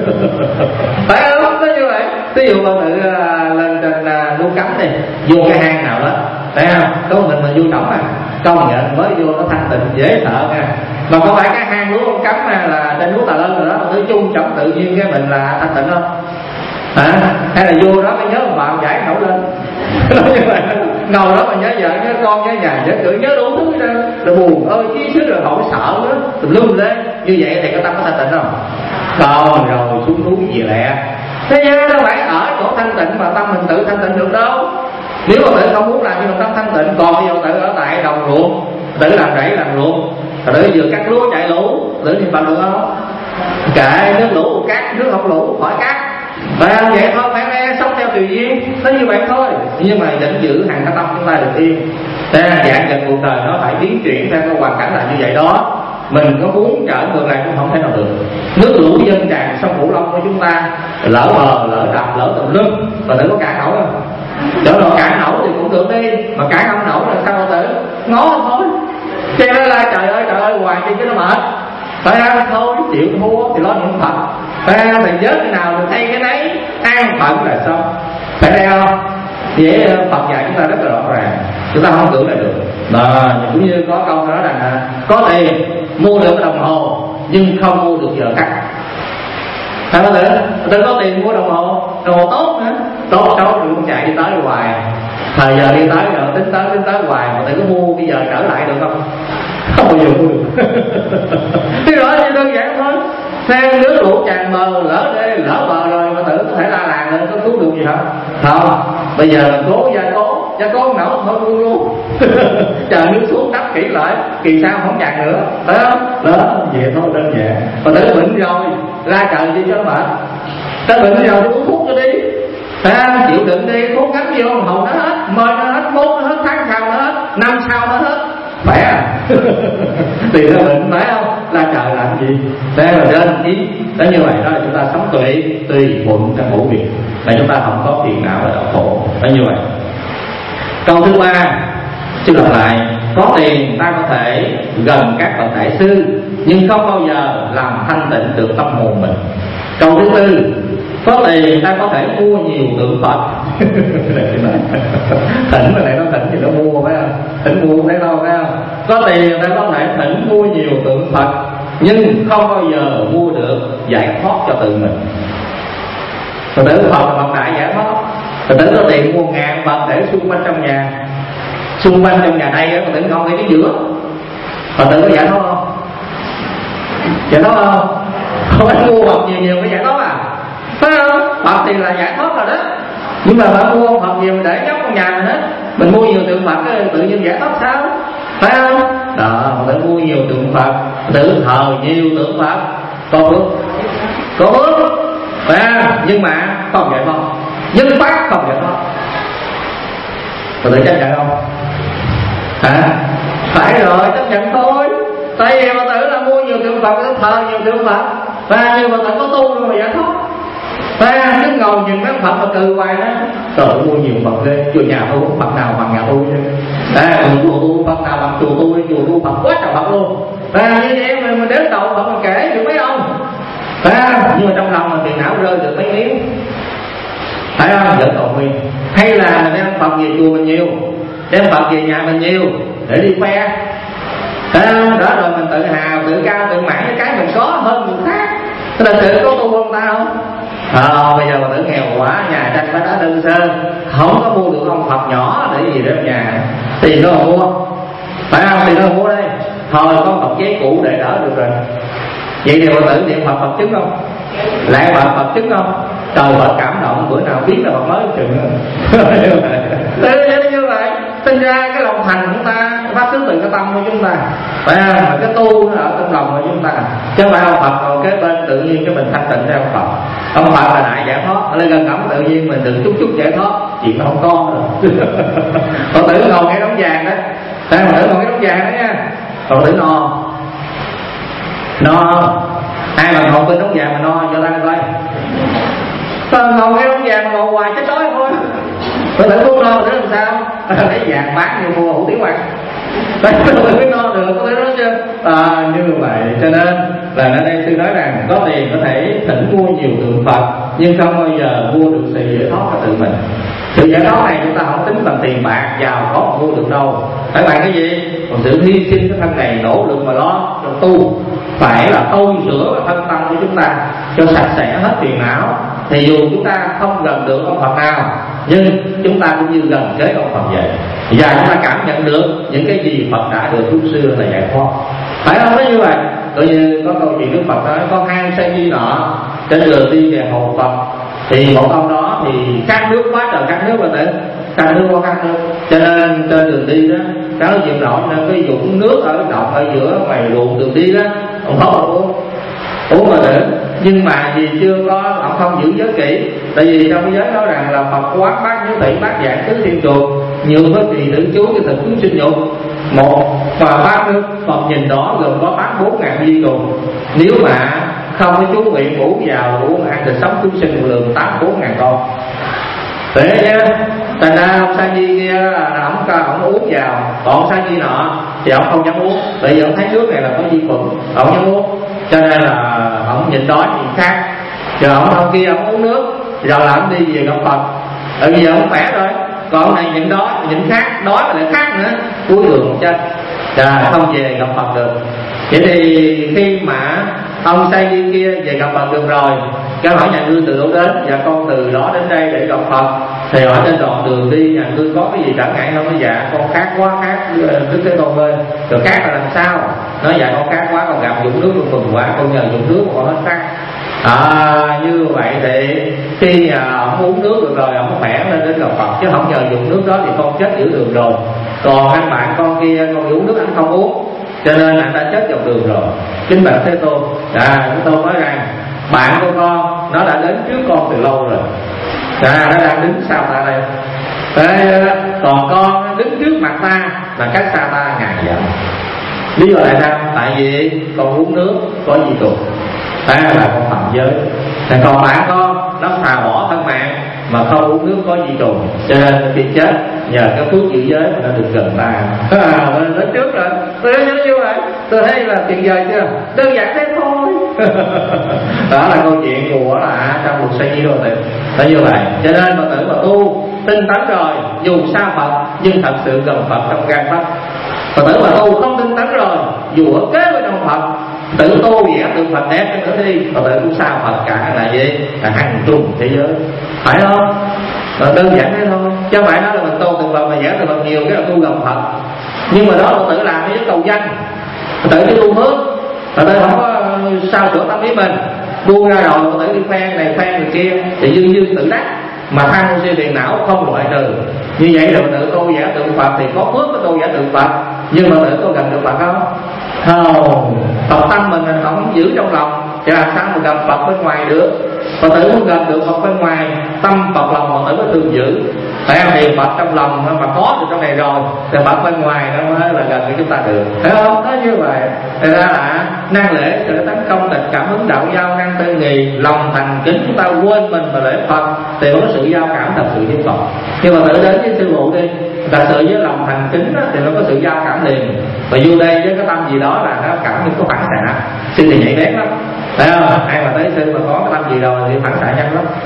S2: Phải không? Có như vậy. Ví dụ mà tự uh, lên trên uh, núi Cấm đi, vô cái hang nào đó, thấy không? Có mình mà vô trỏng à, công nhận mới vô nó thanh tịnh dễ sợ nha. Mà có phải cái hang núi Ông Cấm là trên núi Tà Lân rồi đó, mà tự chung trọng tự nhiên cái mình là thanh tịnh không? À, hay là vô đó mới nhớ một bạn giải nổi lên. Như vậy ngồi đó mà nhớ vợ nhớ con nhớ nhà nhớ cửa nhớ đủ thứ đó, rồi buồn ơi chí xứ rồi không sợ nữa, tùm lum lên. Như vậy thì cái tâm có thanh tịnh không? Còn rồi xuống núi về lẹ. Thế ra đâu phải ở chỗ thanh tịnh mà tâm mình tự thanh tịnh được đâu. Nếu mà tự không muốn làm cho tâm thanh tịnh, còn bây giờ tự ở tại đồng ruộng, tự làm rẫy làm ruộng, rồi tự vừa cắt lúa chạy lũ, tự niệm Phật được không? Kệ nước lũ cắt, nước không lũ khỏi cắt. Và vậy thôi, phải nghe sống theo tùy duyên, nó như vậy thôi. Nhưng mà vẫn giữ hàng cái tâm chúng ta được yên. Thế dạng dần cuộc đời nó phải biến chuyển theo cái hoàn cảnh là như vậy đó. Mình có muốn trở ngược lại cũng không thể nào được. Nước lũ dân tràn sông Cửu Long của chúng ta lỡ bờ, lỡ đập, lỡ tùm lum, và tự có cản nổi không? Lỡ rồi cản nổi thì cũng được đi, mà cản không nổi là sao tự ngó thôi. Che nó la trời ơi trời ơi hoài chi chứ nó mệt. Phải không? Thôi chịu thua thì lo niệm Phật. Phải không? Thì nhớ cái nào thì thay cái nấy, an phận là xong. Phải đây không? Vậy Phật dạy chúng ta rất là rõ ràng, chúng ta không tưởng là được. Mà cũng như có câu nói rằng có tiền mua được đồng hồ nhưng không mua được giờ khắc. Sao có thể? Tôi có tiền mua đồng hồ, đồng hồ tốt nữa, tốt tốt rồi cũng chạy đi tới hoài. Thời giờ đi tới rồi tính tới tính tới hoài, mà tự có mua bây giờ trở lại được không? Không bao giờ mua được. Thế rõ như đơn giản thôi. Theo nước lũ tràn bờ, lỡ đê, lỡ bờ rồi mà tự có thể la làng lên, có cứu được gì không? Không. Bây giờ mình cố gia cố, gia cố không nổi thôi luôn luôn. Chờ nước xuống đắp kỹ lại, kỳ sau không tràn nữa, phải không? Đó, vậy thôi đơn giản. Mà tự bệnh rồi, ra trời đi cho nó mệt. Cái bệnh rồi thì uống thuốc cho đi, à, chịu đựng đi, thuốc ngắm vô hồng nó hết, mời nó hết, bốn nó hết, tháng sau nó hết, năm sau nó hết, khỏe à. Thì nó bệnh phải không? La trời làm gì? Đây là trên ý đó, như vậy đó là chúng ta sống tùy tùy thuận trong mỗi việc, là chúng ta không có phiền não và đau khổ. Đó như vậy. Câu thứ ba, xin đọc lại: có tiền ta có thể gần các bậc đại sư, nhưng không bao giờ làm thanh tịnh được tâm hồn mình. Câu thứ tư, có tiền ta có thể mua nhiều tượng Phật. Thỉnh mà này nó thỉnh thì nó mua phải không? Thỉnh mua thấy đâu phải không? Có tiền ta có thể thỉnh mua nhiều tượng Phật, nhưng không bao giờ mua được giải thoát cho tự mình. Phật tử Phật là bậc đại giải thoát. Phật tử có tiền mua ngàn Phật để xung quanh trong nhà, xung quanh trong nhà đây Phật tử ngon ngay cái giữa. Phật tử có giải thoát không? Giải thoát không? Không phải mua Phật nhiều nhiều mới giải thoát à? Phải không? Phật thì là giải thoát rồi đó, nhưng mà bạn mua Phật nhiều để nhóc trong nhà mình hết. Mình mua nhiều tượng Phật tự nhiên giải thoát sao? Phải không? Đó, Phật tử mua nhiều tượng Phật, tự thờ nhiều tượng Phật, có phước, có phước, phải không? Nhưng mà không giải thoát, nhưng phát không giải thoát. Phật tử chấp nhận không? Hả? Phải rồi, chấp nhận thôi. Tại vì Phật tử là mua nhiều tượng Phật, thờ nhiều tượng Phật, và nhiều Phật tử có tu rồi mà giải thoát. Ta cứ ngồi nhìn các Phật mà từ hoài đó, trời ơi, mua nhiều Phật ghê, chùa nhà tu Phật nào bằng nhà tu chứ. À, chùa tu Phật nào bằng chùa tu, chùa tu Phật quá trời Phật luôn. À, như vậy mình, mình đến đầu Phật mình kể được mấy ông. À, nhưng mà trong lòng mình phiền não rơi được mấy miếng, phải không? Dẫn cầu nguyện. Hay là mình đem Phật về chùa mình nhiều, đem Phật về nhà mình nhiều để đi khoe. À, đó rồi mình tự hào, tự cao, tự mãn với cái mình có hơn người khác. Thế là tự có tu hơn ta không? À, bây giờ mà tử nghèo quá, nhà tranh phải đá đơn sơ, không có mua được ông Phật nhỏ để gì để nhà, tiền nó mà mua, phải không? Tiền nó mà mua đây, thôi có Phật giấy cũ để đỡ được rồi. Vậy thì Phật tử niệm Phật Phật chứng không? Lại Phật Phật chứng không? Trời Phật cảm động, bữa nào biết là Phật mới chừng. Thế như vậy, sinh ra cái lòng thành của chúng ta phát xuất từ cái tâm của chúng ta, phải không? Mà cái tu nó ở trong lòng của chúng ta, chứ không phải ông Phật còn cái bên tự nhiên cái mình thanh tịnh theo ông Phật. Ông Phật là đại giải thoát, lên gần ngắm tự nhiên mình đừng chút chút giải thoát, chuyện nó không có rồi. Phật tử ngồi cái đống vàng đó, Phật tử ngồi cái đống vàng đó nha, Phật tử no, no, ai mà ngồi bên đống vàng mà no cho ta coi. Còn ngồi cái đống vàng mà ngồi hoài chết đói thôi. Phật tử muốn no để làm sao? Lấy vàng bán như mua hủ tiếu ăn. Tại sao mình mới no được, có thể nói chưa? À, như vậy cho nên là ở đây sư nói rằng có tiền có thể thỉnh mua nhiều tượng Phật, nhưng không bao giờ mua được sự giải thoát cho tự mình. Sự giải thoát này chúng ta không tính bằng tiền bạc giàu có mà mua được đâu. Phải bằng cái gì? Còn sự hy sinh cái thân này, nỗ lực mà lo trong tu, phải là tôi rửa thân tâm của chúng ta cho sạch sẽ hết phiền não. Thì dù chúng ta không gần được ông Phật nào, nhưng chúng ta cũng như gần kế ông Phật vậy, và chúng ta cảm nhận được những cái gì Phật đã được lúc xưa là giải thoát. Phải không? Nó như vậy. Tự nhiên có câu chuyện Đức Phật nói có hai sa di nọ trên đường đi về hầu Phật, thì một ông đó thì khát nước quá trời, khát nước mà tự khát nước quá khát nước, cho nên trên đường đi đó các nó chịu nổi nên cái dũng nước ở cái động ở giữa ngoài ruộng đường đi đó, ông khó uống uống mà được. Nhưng mà vì chưa có, ông không giữ giới kỹ. Tại vì trong cái giới nói rằng là Phật quán bát nhớ thị bát dạng tứ thiên chuột, nhường bất kỳ tử chú cho thực chúng sinh nhục. Một và bát nước Phật nhìn đó gồm có tám bốn ngàn di cùng. Nếu mà không có chú nguyện ngủ vào uống ăn thịt sống chúng sinh lượng tám bốn ngàn con. Thế nhá. Thành ra ông sa di kia là ông ca ông uống vào, còn sa di nọ thì ông không dám uống, tại vì ông thấy nước này là có vi khuẩn, ông dám uống. Cho nên là ông nhìn đói nhìn khác, rồi ông hôm kia ông uống nước, rồi là ông đi về gặp Phật. Tại vì giờ ông khỏe rồi, còn ông này nhịn đói, nhịn khác, đói mà lại khác nữa, cuối đường chết, rồi không về gặp Phật được. Vậy thì khi mà ông say đi kia về gặp Phật được rồi, cái hỏi nhà ngươi từ đâu đến? Dạ con từ đó đến đây để gặp Phật. Thì hỏi trên đoạn đường đi nhà ngươi có cái gì trở ngại không? Nói dạ con khát quá, khát Đức Thế Tôn ơi. Rồi khát là làm sao? Nói dạ con khát quá, con gặp dụng nước con mừng quá, con nhờ dụng nước con hết khát. À, như vậy thì khi à, ông uống nước được rồi ông khỏe lên đến gặp Phật, chứ không nhờ dụng nước đó thì con chết giữa đường rồi. Còn anh bạn con kia con uống nước anh không uống, cho nên anh đã chết dọc đường rồi. Kính bạch Thế Tôn, à Thế Tôn nói rằng bạn của con nó đã đến trước con từ lâu rồi, à, nó đang đứng sau ta đây. Đấy, còn con đứng trước mặt ta là cách xa ta ngàn dặm. Lý do tại sao? Tại vì con uống nước có gì tục, đó là con phạm giới. Còn bạn con nó thà bỏ thân mạng mà không uống nước có gì trùng, cho nên khi chết nhờ cái phước giữ giới mà nó được gần ta. À, đến trước rồi, tôi nói như vậy, tôi thấy là tuyệt vời chưa? Đơn giản thế thôi. Đó là câu chuyện của là trong một sa di đồ tịch. Nó như vậy, cho nên Phật tử mà tu tinh tấn rồi, dù xa Phật nhưng thật sự gần Phật trong gan tấc. Phật tử mà tu không tinh tấn rồi, dù ở kế bên trong Phật, tự tu vẽ tự Phật đẹp cái nữa đi, Phật tử cũng xa Phật cả là gì? Là hàng trùng thế giới, phải không? Rồi đơn giản thế thôi, chứ không phải nói là mình tu tự Phật mà vẽ tự Phật nhiều cái là tu gần Phật. Nhưng mà đó là Phật tử làm với cầu danh, Phật tử đi tu phước, Phật tử không có sao sửa tâm ý mình, buông ra rồi Phật tử đi phen này phen người kia thì dương dương tự đắc mà tham si tiền não không loại trừ. Như vậy là tự tu giả tượng Phật thì có phước với tu giả tượng Phật, nhưng mà tự có gần được Phật không? Không. Phật tâm mình không giữ trong lòng thì làm sao mà gặp Phật bên ngoài được? Phật tử muốn gặp được Phật bên ngoài, tâm Phật lòng Phật tử mới thường giữ. Phải không? Thì Phật trong lòng mà có được trong này rồi thì Phật bên ngoài nó mới là gần với chúng ta được, thấy không? Nó như vậy. Thật ra là năng lễ sự tấn công tịch cảm hứng đạo giao năng tư nghì, lòng thành kính chúng ta quên mình mà lễ Phật thì có sự giao cảm thật sự với Phật. Khi mà tự đến với sư phụ đi, thật sự với lòng thành kính đó, thì nó có sự giao cảm liền. Và vô đây với cái tâm gì đó là nó cảm thấy có phản xạ, xin thì nhạy bén lắm. Thấy không? Ai mà tới sư mà có cái tâm gì rồi thì phản xạ nhanh lắm.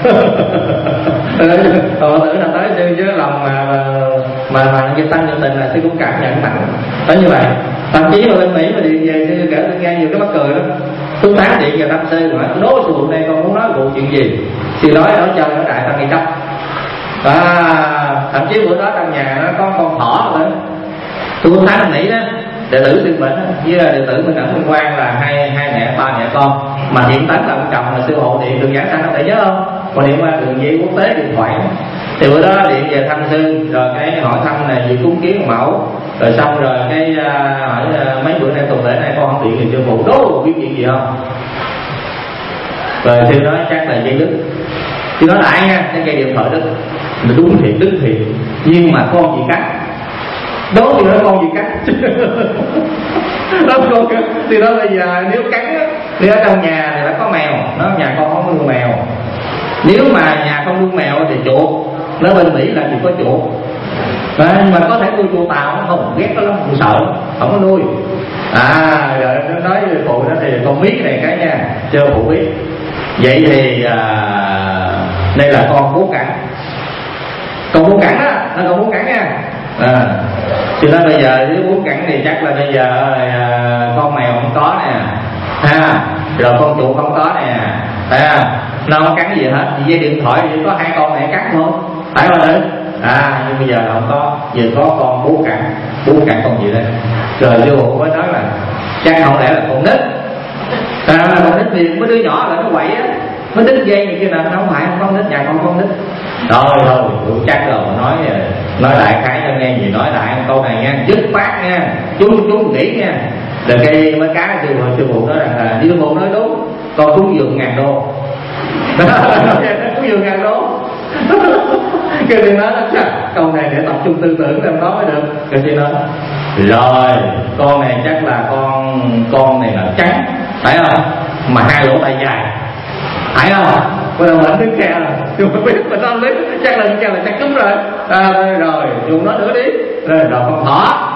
S2: Còn tự là tới sư với lòng mà mà mà, mà cái tăng nhân tình là sư cũng cảm nhận mạnh. Đó như vậy. Thậm chí mà bên Mỹ mà đi về sư kể tôi nghe nhiều cái mắc cười lắm. Tôi tán điện về tâm sư hỏi tôi đố sư phụ đây con muốn nói vụ chuyện gì? Sư nói nói chơi nói đại tăng nghi chấp. À, thậm chí bữa đó trong nhà nó có con thỏ nữa. Tôi cũng tháng Mỹ đó, đệ tử sư bệnh với đệ tử mình ở Minh Quang là hai hai mẹ ba mẹ con, mà hiện tấn là ông chồng là sư hộ điện đường Giảng Sanh, có thể nhớ không? Còn điện qua đường dây quốc tế điện thoại. Thì bữa đó điện về thăm sư, rồi cái hỏi thăm này vì cúng kiến mẫu, rồi xong rồi cái uh, hỏi uh, mấy bữa nay tuần lễ này con không điện thì sư phụ đố biết chuyện gì không? Rồi sư nói chắc là dây đứt. Sư nói lại nha, cái cây điện thoại đứt. Mình đúng thiệt đứt thiệt, nhưng mà con gì cắt? Đố thì nói con gì cắt? Đó con thì đó bây giờ nếu cắn á, thì ở trong nhà thì đã có mèo, nó nhà con không có nuôi mèo. Nếu mà nhà không nuôi mèo thì chuột, nó bên Mỹ là chỉ có chuột. Đấy, nhưng mà có thể nuôi chuột tàu không, ghét nó lắm, không sợ, không có nuôi. À, rồi nó nói với phụ đó thì con biết này cái nha, chưa phụ biết. Vậy thì à, đây là con bố cắn, con bố cắn đó, nó con bố cắn nha. À, thì nói bây giờ nếu muốn cắn thì chắc là bây giờ à, con mèo không có nè, ha, rồi con chuột không có nè, phải không? Nó không cắn gì hết, vì dây điện thoại chỉ có hai con này cắn thôi, phải không đấy? À, nhưng bây giờ là không có, giờ có con bú cắn, bú cắn con gì đây? Rồi sư phụ mới nói là chắc không lẽ là con nít, à, con nít thì mấy đứa nhỏ là nó quậy á, nó đứt dây này kia là nó không phải con nít, nhà con con nít. Rồi thôi, tôi chắc rồi nói nói đại khái cho nghe gì nói đại câu này nha, dứt phát nha, chú chú nghĩ nha. Rồi cái mấy cái sư phụ sư phụ nói rằng là sư phụ nói đúng, con cúng dường ngàn đô, cúng dường ngàn đô. Cái gì nói là câu này để tập trung tư tưởng làm đó mới được. Cái gì nói rồi con này chắc là con con này là trắng, phải không? Mà hai lỗ tai dài, phải không? Bây giờ mình đứng khe rồi, chúng mình biết mình ăn lấy chắc là chắc là chắc đúng rồi. À, rồi dùng nó nữa đi. Rồi rồi con thỏ,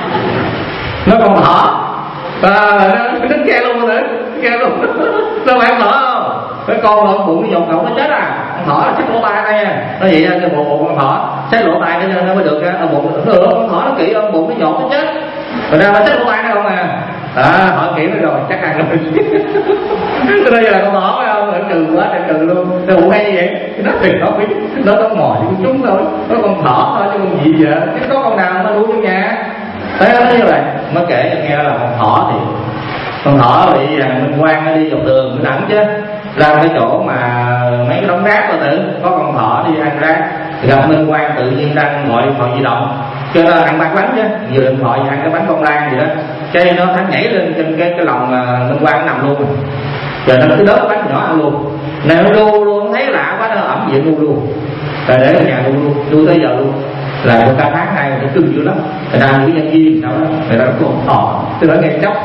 S2: nó con thỏ, à, nó đứng khe luôn nữa, khe luôn. Nó phải thỏ không? Cái con ở bụng nó nhột cậu nó chết à? Con thỏ là xách lỗ tai đây nha. Nó vậy ra cái bụng bụng con thỏ xách lỗ tai nó nó mới được ra. Ở bụng nó được, con thỏ nó kỹ ở bụng nó nhột nó chết. Rồi ra mà xách lỗ tai nó không à? À, hỏi kỹ nó rồi chắc ăn rồi. Tới đây là con thỏ phải không? Nó trừ quá, nó trừ luôn. Nó bụng hay như vậy, nó thì nó biết, nó có mồi với con chúng thôi, nó con thỏ thôi chứ con gì vậy? Chứ có con nào nó nuôi trong nhà? Thế nó như vậy, mới kể cho nghe là con thỏ thì con thỏ bị Minh Quang nó đi dọc đường nó đánh chứ, ra cái chỗ mà mấy cái đống rác của tử có con thỏ đi ăn rác, gặp Minh Quang tự nhiên đang gọi điện thoại di động, cho nó ăn bát bánh chứ, vừa điện thoại ăn cái bánh bông lan gì đó, cái nó thắng nhảy lên trên cái cái lòng Minh Quang nằm luôn. rồi nó cứ đớp bánh nhỏ ăn luôn, này nó đu luôn, thấy lạ quá nó ẩm diện luôn luôn, rồi để ở nhà luôn luôn, đu tới giờ luôn, là một ca tháng nay nó cưng dữ lắm, người ta những nhân viên nào đó, người ta cũng thọ, tôi nói nghe chóc.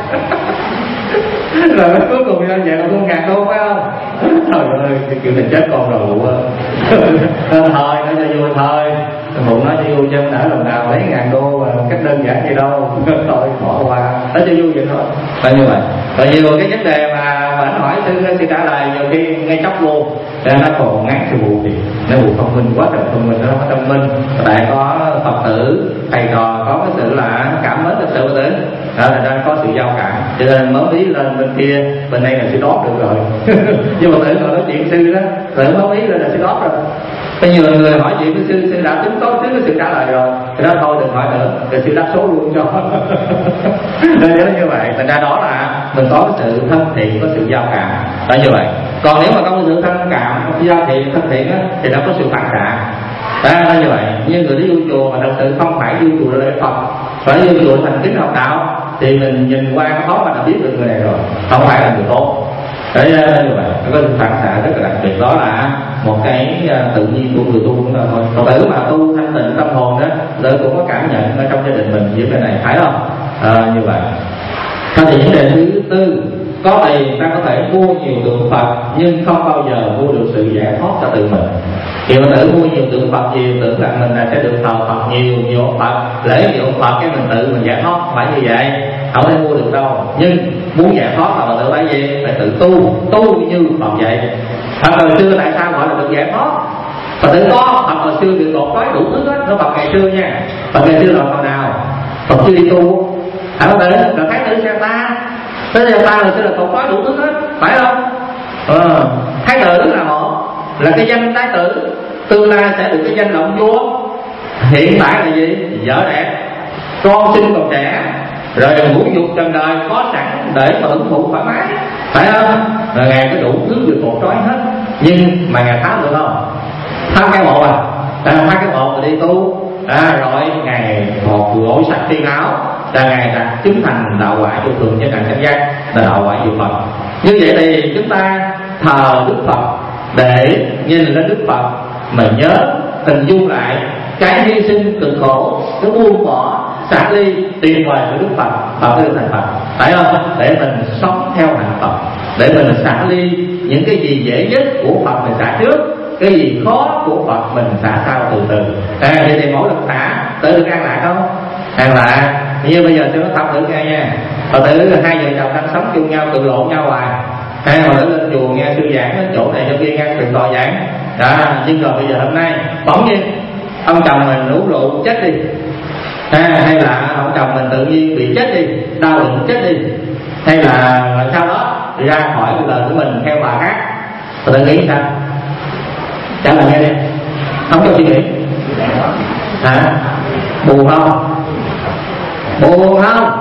S2: Rồi nó cuối cùng ra về là con ngàn đô phải không? Trời ơi, cái kiểu này chết con rồi luôn á. Thôi nói cho vui thôi, bụng nói cho vui chân đã lần nào mấy ngàn đô mà cách đơn giản gì đâu. Thôi bỏ qua, nói cho vui vậy thôi. Phải như vậy. Rồi nhiều cái vấn đề mà mà anh hỏi sư sư trả lời nhiều khi ngay chóc luôn. Nên nó còn ngán sự vụ thì nó vụ thông minh quá trời thông minh, nó không có thông minh. Tại có Phật tử thầy trò có cái sự là cảm mến thật sự tới, đó là đang có sự giao cảm, cho nên mới ý lên bên kia, bên đây là sẽ đót được rồi. Nhưng mà tự ngồi nói chuyện sư đó, tự mới ý lên là sẽ đót rồi. Bây giờ người hỏi chuyện với sư, sư đã tính có cái sự trả lời rồi, thì đó thôi đừng hỏi nữa, rồi sư đáp số luôn cho. Nên nhớ như vậy, thành ra đó là mình có cái sự thân thiện, có sự giao cảm, là như vậy. Còn nếu mà không có sự thân cảm, giao thiện, thân thiện á, thì nó có sự phản xạ. Đó là như vậy. Như người đi vô chùa mà thật sự không phải vô chùa để Phật, phải vô chùa thành kính học đạo, thì mình nhìn qua cái khó mà đã biết được người này rồi, không phải là người tốt. Đấy là như vậy, nó có sự phản xạ rất là đặc biệt, đó là một cái tự nhiên của người tu củaเราthôi. Phật tử mà tu thanh tịnh tâm hồn đó, rồi cũng có cảm nhận ở trong gia đình mình như thế này, phải không? À, như vậy. Thôi thì vấn đề thứ tư, có tiền ta có thể mua nhiều tượng Phật nhưng không bao giờ mua được sự giải thoát cho tự mình. Khi mà tự mua nhiều tượng Phật nhiều, tưởng rằng mình là sẽ được thờ Phật nhiều, nhiều ông Phật, lễ nhiều ông Phật cái mình tự mình giải thoát, không phải như vậy, không thể mua được đâu. Nhưng muốn giải thoát là mình tự phải gì? Phải tự tu, tu như Phật vậy. Phật hồi xưa tại sao gọi là được giải thoát? Phật tử có, Phật hồi xưa được cột trói đủ thứ hết, nó Phật ngày xưa nha. Phật ngày xưa là hồi nào? Phật chưa đi tu, hả Phật tử? Là Thái tử Sa Ta, Thái tử Sa Ta là sẽ là cột trói đủ thứ hết, phải không? Ờ, Thái tử là một, là cái danh thái tử, tương lai sẽ được cái danh là ông vua. Hiện tại là gì? Vợ đẹp, con sinh còn trẻ, rồi ngũ dục trần đời có sẵn để mà hưởng thụ thoải mái, phải không? Rồi ngài có đủ thứ việc cột trói hết, nhưng mà ngài tháo được không? Tháo cái một à, à tháo cái một rồi đi tu, à, rồi ngài một gỗ sạch tiên áo, là ngài đã chứng thành đạo quả vô thường với đẳng chánh giác, là đạo quả vô Phật. Như vậy thì chúng ta thờ Đức Phật để nhìn lên Đức Phật mà nhớ hình dung lại cái hy sinh cực khổ, cái buông bỏ xả ly tiền về của Đức Phật, Phật mới được thành Phật, phải không? Để mình sống theo hạnh Phật, để mình xả ly những cái gì dễ nhất của Phật mình xả trước, cái gì khó của Phật mình xả sau từ từ. À, vậy thì mỗi lần xả tự được an lạc không? An lạc. Như bây giờ tôi nói thật thử nghe nha, Phật tử hai vợ chồng đang sống chung nhau, tự lộn nhau hoài. Hai hồi tới lên chùa nghe sư giảng ở chỗ này chỗ kia nghe từng tòa giảng, đó. Nhưng rồi bây giờ hôm nay bỗng nhiên ông chồng mình uống rượu chết đi, à, hay là ông chồng mình tự nhiên bị chết đi, đau bụng chết đi, hay là làm sao đó ra khỏi cuộc đời của mình theo bà khác, Phật tử nghĩ sao? Trả lời nghe đi, không cho suy nghĩ. Hả? Buồn không? Buồn không?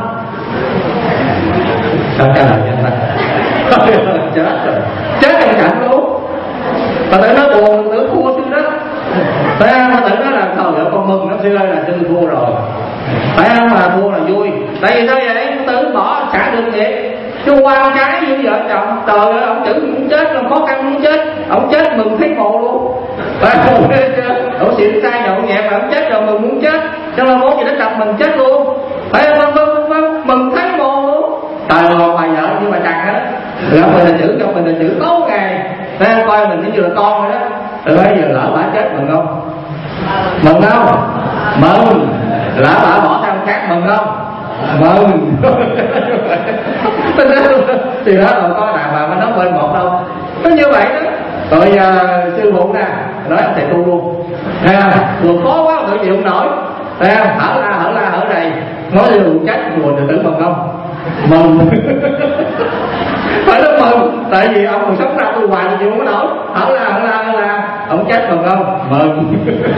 S2: Sao trả lời cho anh ta? Chết rồi, chết trong cảnh luôn. Phật tử nói buồn, Phật tử thua sư đó. Phải không? Phật tử nói là thôi vợ con mừng lắm sư ơi, là sư thua rồi. Phải không? Mà thua là vui. Tại vì sao vậy? Phật tử bỏ xả đường nghiệp, chứ qua cái với vợ chồng, trời ơi, ông chữ muốn chết, ông khó khăn muốn chết, ông chết mừng thấy mồ luôn. Phải không? Ông xịn sai nhậu nhẹt mà ông chết rồi mừng muốn chết, cho nên bố gì đến đập mình chết luôn. Phải không? Vâng, vâng, mừng thấy mồ luôn. Trời ơi, bà vợ như bà chặt hết, rồi mình là chữ cho mình là chữ tốt ngày, nên coi mình như là con rồi đó. Rồi bây giờ lỡ bả chết mừng không? Mừng không? Mừng. Lỡ bả bỏ sang khác mừng không? Mừng. Thì đó rồi coi đàn bà mà nó bên một đâu, nó như vậy đó. Rồi uh, sư phụ nè nói ông thầy tu luôn, thấy không? Buồn khó quá tự chịu không nổi, thấy không? Hở ra hở ra hở đây, nói điều chết buồn thì tử mừng không? Mừng. Phải nó mừng, tại vì ông còn sống ra tôi hoài thì chịu không có nổi, hở ra hở ra hở ra, ông chết mừng không? Mừng.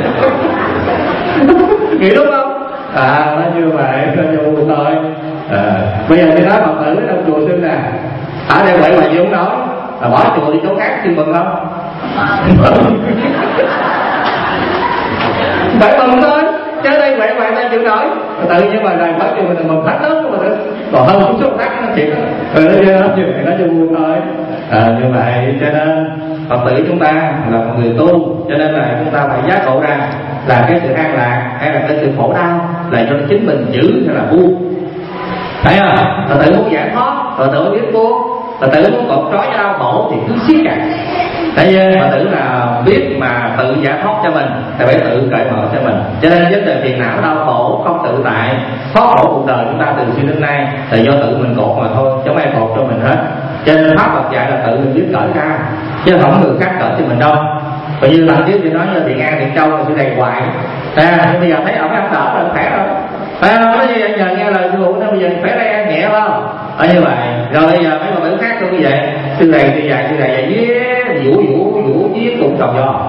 S2: Nghĩ đúng không? À, nó như vậy, nó như vui thôi. À, bây giờ thì nói Phật tử trong chùa sư nè, ở đây quậy hoài gì không nói, là bỏ chùa đi chỗ khác sư mừng không? Mừng. Phải mừng thôi, chứ đây khỏe mạnh ta chịu nổi tự nhiên mà này phải chịu mình mình thách lớn mà còn hơn chút số tắc nó thiệt rồi nó chưa nó chưa nó chưa buồn thôi à, như vậy cho nên Phật tử chúng ta là một người tu, cho nên là chúng ta phải giác ngộ ra là cái sự an lạc hay là cái sự khổ đau là do chính mình giữ hay là buông. Thấy không? Phật tử muốn giải thoát, Phật tử biết buông, Phật tử muốn cột trói cho đau khổ thì cứ siết chặt. Tại vì Phật tử là biết mà tự giải thoát cho mình thì phải tự cởi mở cho mình. Cho nên vấn đề phiền não đau khổ không tự tại, thoát khổ cuộc đời chúng ta từ xưa đến nay là do tự mình cột mà thôi, chứ không ai cột cho mình hết. Cho nên pháp Phật dạy là tự mình biết cởi ra, chứ không người khác cởi cho mình đâu. Và như lần trước tôi nói như Thiện An, Thiện Châu là sự đầy hoài à, nhưng bây giờ thấy ông ấy không đỡ rồi, khỏe rồi à, nó như vậy, giờ nghe lời sư phụ nó bây giờ khỏe đây ăn nhẹ không ở như vậy. Rồi bây giờ mấy Phật tử khác cũng như vậy, sư này sư dạy sư này vậy với vũ vũ vũ với cũng tròn do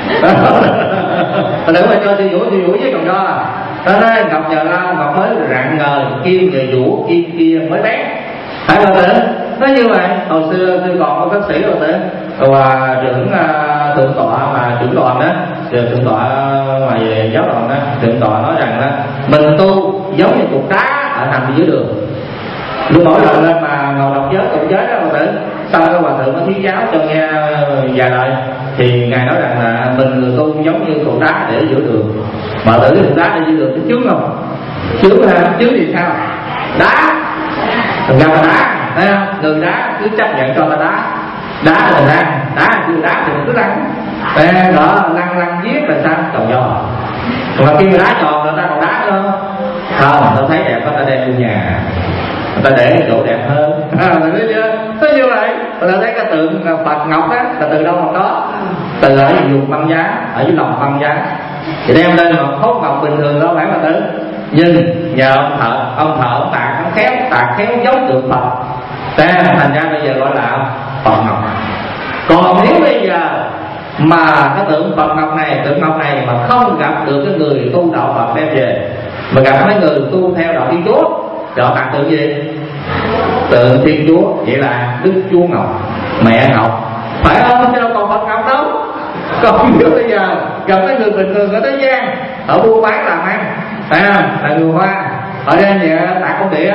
S2: Phật tử mà cho sư vũ sư vũ với tròn do đó nói ngọc nhờ lao ngọc mới rạng ngời, kim người vũ kim kia mới bén. Phải Phật tử nó như vậy. Hồi xưa sư còn có bác sĩ Phật tử và trưởng uh, thượng tọa mà trưởng đoàn đó, thượng tọa mà về giáo đoàn đó, thượng tọa nói rằng đó mình tu giống như cục đá ở nằm dưới đường. Lúc mỗi lần lên mà ngồi đọc giới tụng giới đó Phật tử, sau đó hòa thượng có thuyết giáo cho nghe vài lời thì ngài nói rằng là mình người tu giống như cục đá để giữa đường. Mà tử cục đá để giữa đường có chướng không? Chướng ha, chướng thì sao? Đá gặp là đá, thấy không? Người đá cứ chấp nhận cho là đá, đá là mình ăn, đáคือđá thì mình cứ ăn, à, đó lăn lăn viết là sao? Tròn do. Mà khi đá tròn là ta còn đá nữa không? Tôi thấy đẹp có ta đem vô nhà, người ta để chỗ đẹp hơn, à, mình thấy chưa? Nó như vậy, người ta thấy cái tượng Phật Ngọc á là từ đâu mà có? Từ ở vùng băng giá, ở dưới lòng băng giá, thì đem lên một khối ngọc bình thường đâu phải mà tử. Nhưng nhờ ông thợ, ông thợ ông tạc ông khéo, tạc khéo giống tượng Phật, ta thành ra bây giờ gọi là Phật Ngọc. Còn nếu bây giờ mà cái tượng Phật Ngọc này, tượng Ngọc này mà không gặp được cái người tu đạo Phật đem về, mà gặp mấy người tu theo đạo Thiên Chúa, họ tặng tượng gì? Tượng Thiên Chúa, vậy là Đức Chúa Ngọc, Mẹ Ngọc, phải không? Chứ đâu còn Phật Ngọc đâu. Còn nếu bây giờ gặp mấy người bình thường ở thế gian, ở buôn bán làm ăn, phải không? Là người Hoa, ở đây nhà tạc công địa,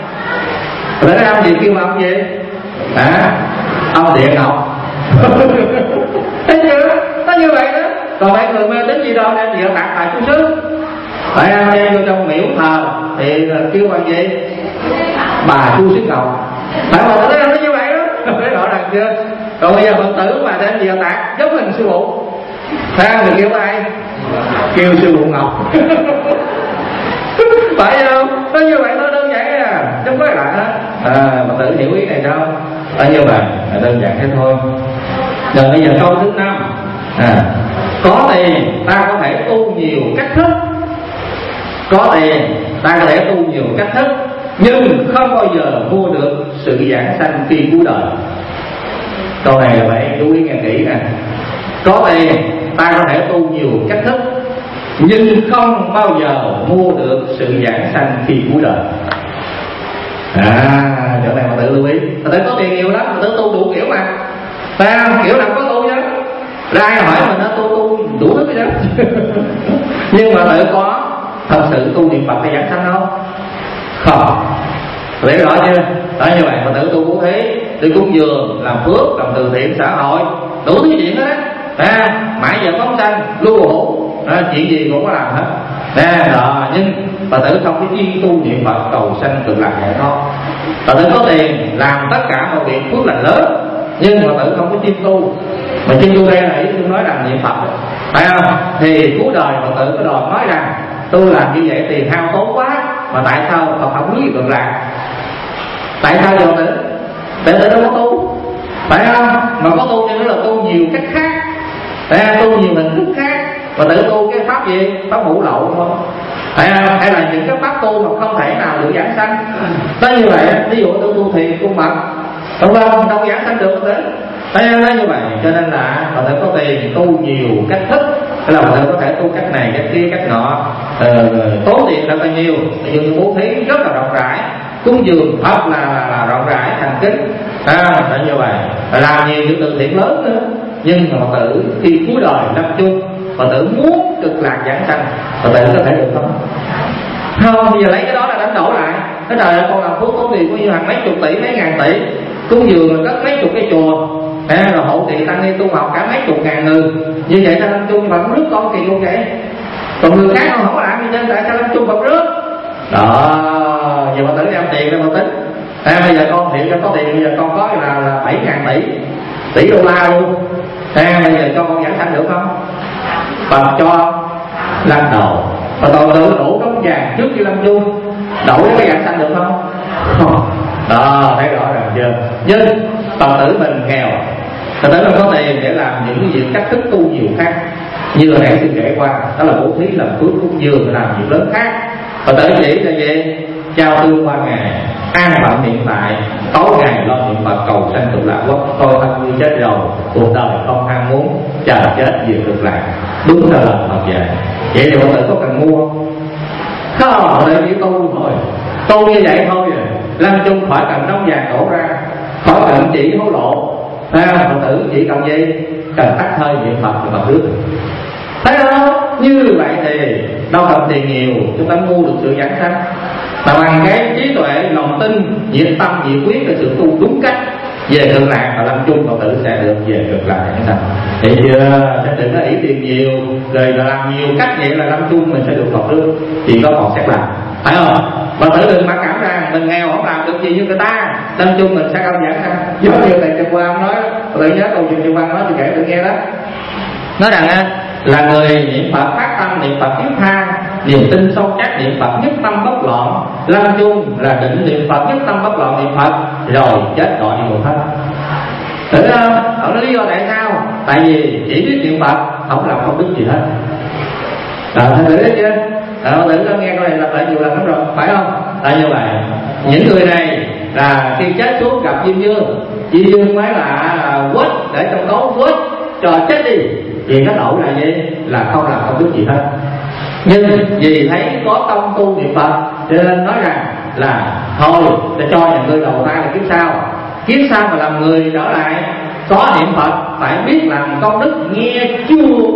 S2: để ông gì kêu ông gì? À, ông Địa Ngọc. Thấy chưa? Nó như vậy đó. Còn mấy người mê tín gì đâu đem gì tạc tại chú xứ, phải không? Đem vô trong miễu thờ thì kêu bằng gì? Bà Chu Xứ Ngọc. Phải không? Thấy không? Nó như vậy đó. Thấy rõ ràng chưa? Còn bây giờ Phật tử mà đem gì tạc giống hình sư phụ, phải không? Người kêu ai? Kêu sư phụ Ngọc. Phải không? Nó như vậy thôi, đơn giản à, chứ không có gì lạ hết. À, Phật tử hiểu ý này sao? Ở như vậy là đơn giản thế thôi. Rồi bây giờ câu thứ năm, à, có tiền ta có thể tu nhiều cách thức. Có tiền ta có thể tu nhiều cách thức, nhưng không bao giờ mua được sự giảng sanh khi cuối đời. Câu này là phải chú ý nghe kỹ nè. Có tiền ta có thể tu nhiều cách thức, nhưng không bao giờ mua được sự giảng sanh khi cuối đời. À, chỗ này mà tự lưu ý. Mà tự có tiền nhiều lắm, mà tự tu đủ kiểu mà, phải không? Kiểu nào có tu chứ. Ra ai hỏi mình nó tu tu đủ thứ vậy đó. Nhưng mà tự có thật sự tu niệm Phật để giảng sanh không? Không. Hiểu rõ chưa? Đó, như vậy mà tự tu bố thí, đi cúng dường, làm phước, làm từ thiện xã hội, đủ thứ chuyện hết á. À, mãi giờ phóng sanh, lưu hữu, à, chuyện gì cũng có làm hết. À, đó, nhưng Phật tử không có chuyên tu niệm Phật cầu sanh cực lạc giải thoát. Phật tử có tiền làm tất cả mọi việc phước lành lớn, nhưng Phật tử không có chuyên tu. Mà chuyên tu đây là ý tôi nói rằng niệm Phật, phải không? Thì cuối đời Phật tử có đòi nói rằng tôi làm như vậy tiền hao tốn quá, mà tại sao Phật không biết cực lạc? Tại sao Phật tử? Tại tử đâu có tu, phải không? Mà có tu cho nó là tu nhiều cách khác, à, tu nhiều hình thức khác. Và tự tu cái pháp gì? Pháp ngũ lậu không? Hay, hay là những cái pháp tu mà không thể nào được giảng sanh. Nó như vậy, ví dụ tôi tu thiền, tu mật, đúng không? Đâu giảng sanh được thế. Thấy nó như vậy, cho nên là Phật tử có tiền tu nhiều cách thức. Tức là Phật tử có thể tu cách này, cách kia, cách nọ, ờ, tốn tiền ra bao nhiêu, nhưng bố thí rất là rộng rãi, cúng dường thật là, là, là rộng rãi, thành kính, à, là như vậy, làm nhiều những từ thiện lớn nữa. Nhưng mà Phật tử khi cuối đời lâm chung Phật tử muốn cực lạc giảng sanh, Phật tử có thể được không? Không, bây giờ lấy cái đó là đánh đổi lại. Cái trời ơi, con làm phước có tiền bao nhiêu hàng mấy chục tỷ, mấy ngàn tỷ, cúng dường là cất mấy chục cái chùa, à, rồi hộ trì tăng ni tu học cả mấy chục ngàn người. Như vậy sao Lâm Chung Phật rước con kỳ không vậy? Còn người khác không có làm gì nên tại sao Lâm Chung Phật rước? Đó, giờ Phật tử đem tiền ra mà tính. À, bây giờ con hiện có tiền, bây giờ con có là, là bảy ngàn tỷ, tỷ đô la luôn. À, bây giờ cho con giảng sanh được không? Phật cho lăn đầu. Và toàn tự đổ đống vàng trước như Lâm Chung, đổ cái giảng sanh được không? Không. Đó, thấy rõ ràng chưa? Nhưng Phật tử mình nghèo, Phật tử mình có tiền để làm những cái việc cách thức tu nhiều khác, như là nãy tôi kể qua, đó là bố thí, làm phước, cúng dường, làm việc lớn khác. Phật tử chỉ là gì? Trao tư qua ngày, an phận hiện tại, tối ngày lo niệm Phật cầu sanh cực lạc quốc. Tôi thân như chết rồi, cuộc đời không ham muốn, chờ chết về cực lạc. Đúng là lời Phật dạy. Vậy thì Phật tử có cần mua không? Không, để chỉ tu thôi, tu như vậy thôi. Lâm Chung khỏi cần nông vàng đổ ra, khỏi cần chỉ hối lộ. À, Phật tử chỉ cần gì? Cần tắt hơi niệm Phật thì Phật rước. Thấy không? Như vậy thì đâu cần tiền nhiều, chúng ta mua được sự giảng sanh. Mà bằng cái trí tuệ, lòng tin, nhiệt tâm, nhiệt quyết để sự tu đúng cách về cực lạc, và Lâm Chung Phật tử sẽ được về cực lạc giảng sanh. Thì chưa, sẽ đừng có ý tiền nhiều, rồi là làm nhiều cách vậy là Lâm Chung mình sẽ được Phật rước. Chỉ có còn xét làm, phải không? Phật tử đừng mặc cảm rằng mình nghèo không làm được gì như người ta, Lâm Chung mình sẽ không giảng sanh. Giống như thầy Trần Quang nói, Phật tử nhớ câu chuyện Trần Quang nói tôi kể tự nghe đó. Nói rằng là người niệm Phật phát tâm niệm Phật thiết tha, niềm tin sâu chắc niệm Phật nhất tâm bất loạn. Lâm Chung là định niệm Phật nhất tâm bất loạn niệm Phật, rồi chết gọi đi một thân. Thử không? Ông nói lý do tại sao? Tại vì chỉ biết niệm Phật, không làm không đức gì hết. Rồi thử thấy chưa? Rồi thử có nghe câu này lặp lại nhiều lần lắm rồi, phải không? Tại như vậy, những người này là khi chết xuống gặp Diêm Dương, Diêm Dương mới là, là quết để trong cấu quết cho chết đi. Vì cái lỗi là gì? Là không làm không biết gì hết. Nhưng vì thấy có công tu niệm Phật cho nên nói rằng là thôi để cho nhà ngươi đầu thai là kiếp sau, kiếp sau mà làm người trở lại có niệm Phật phải biết làm công đức nghe chưa.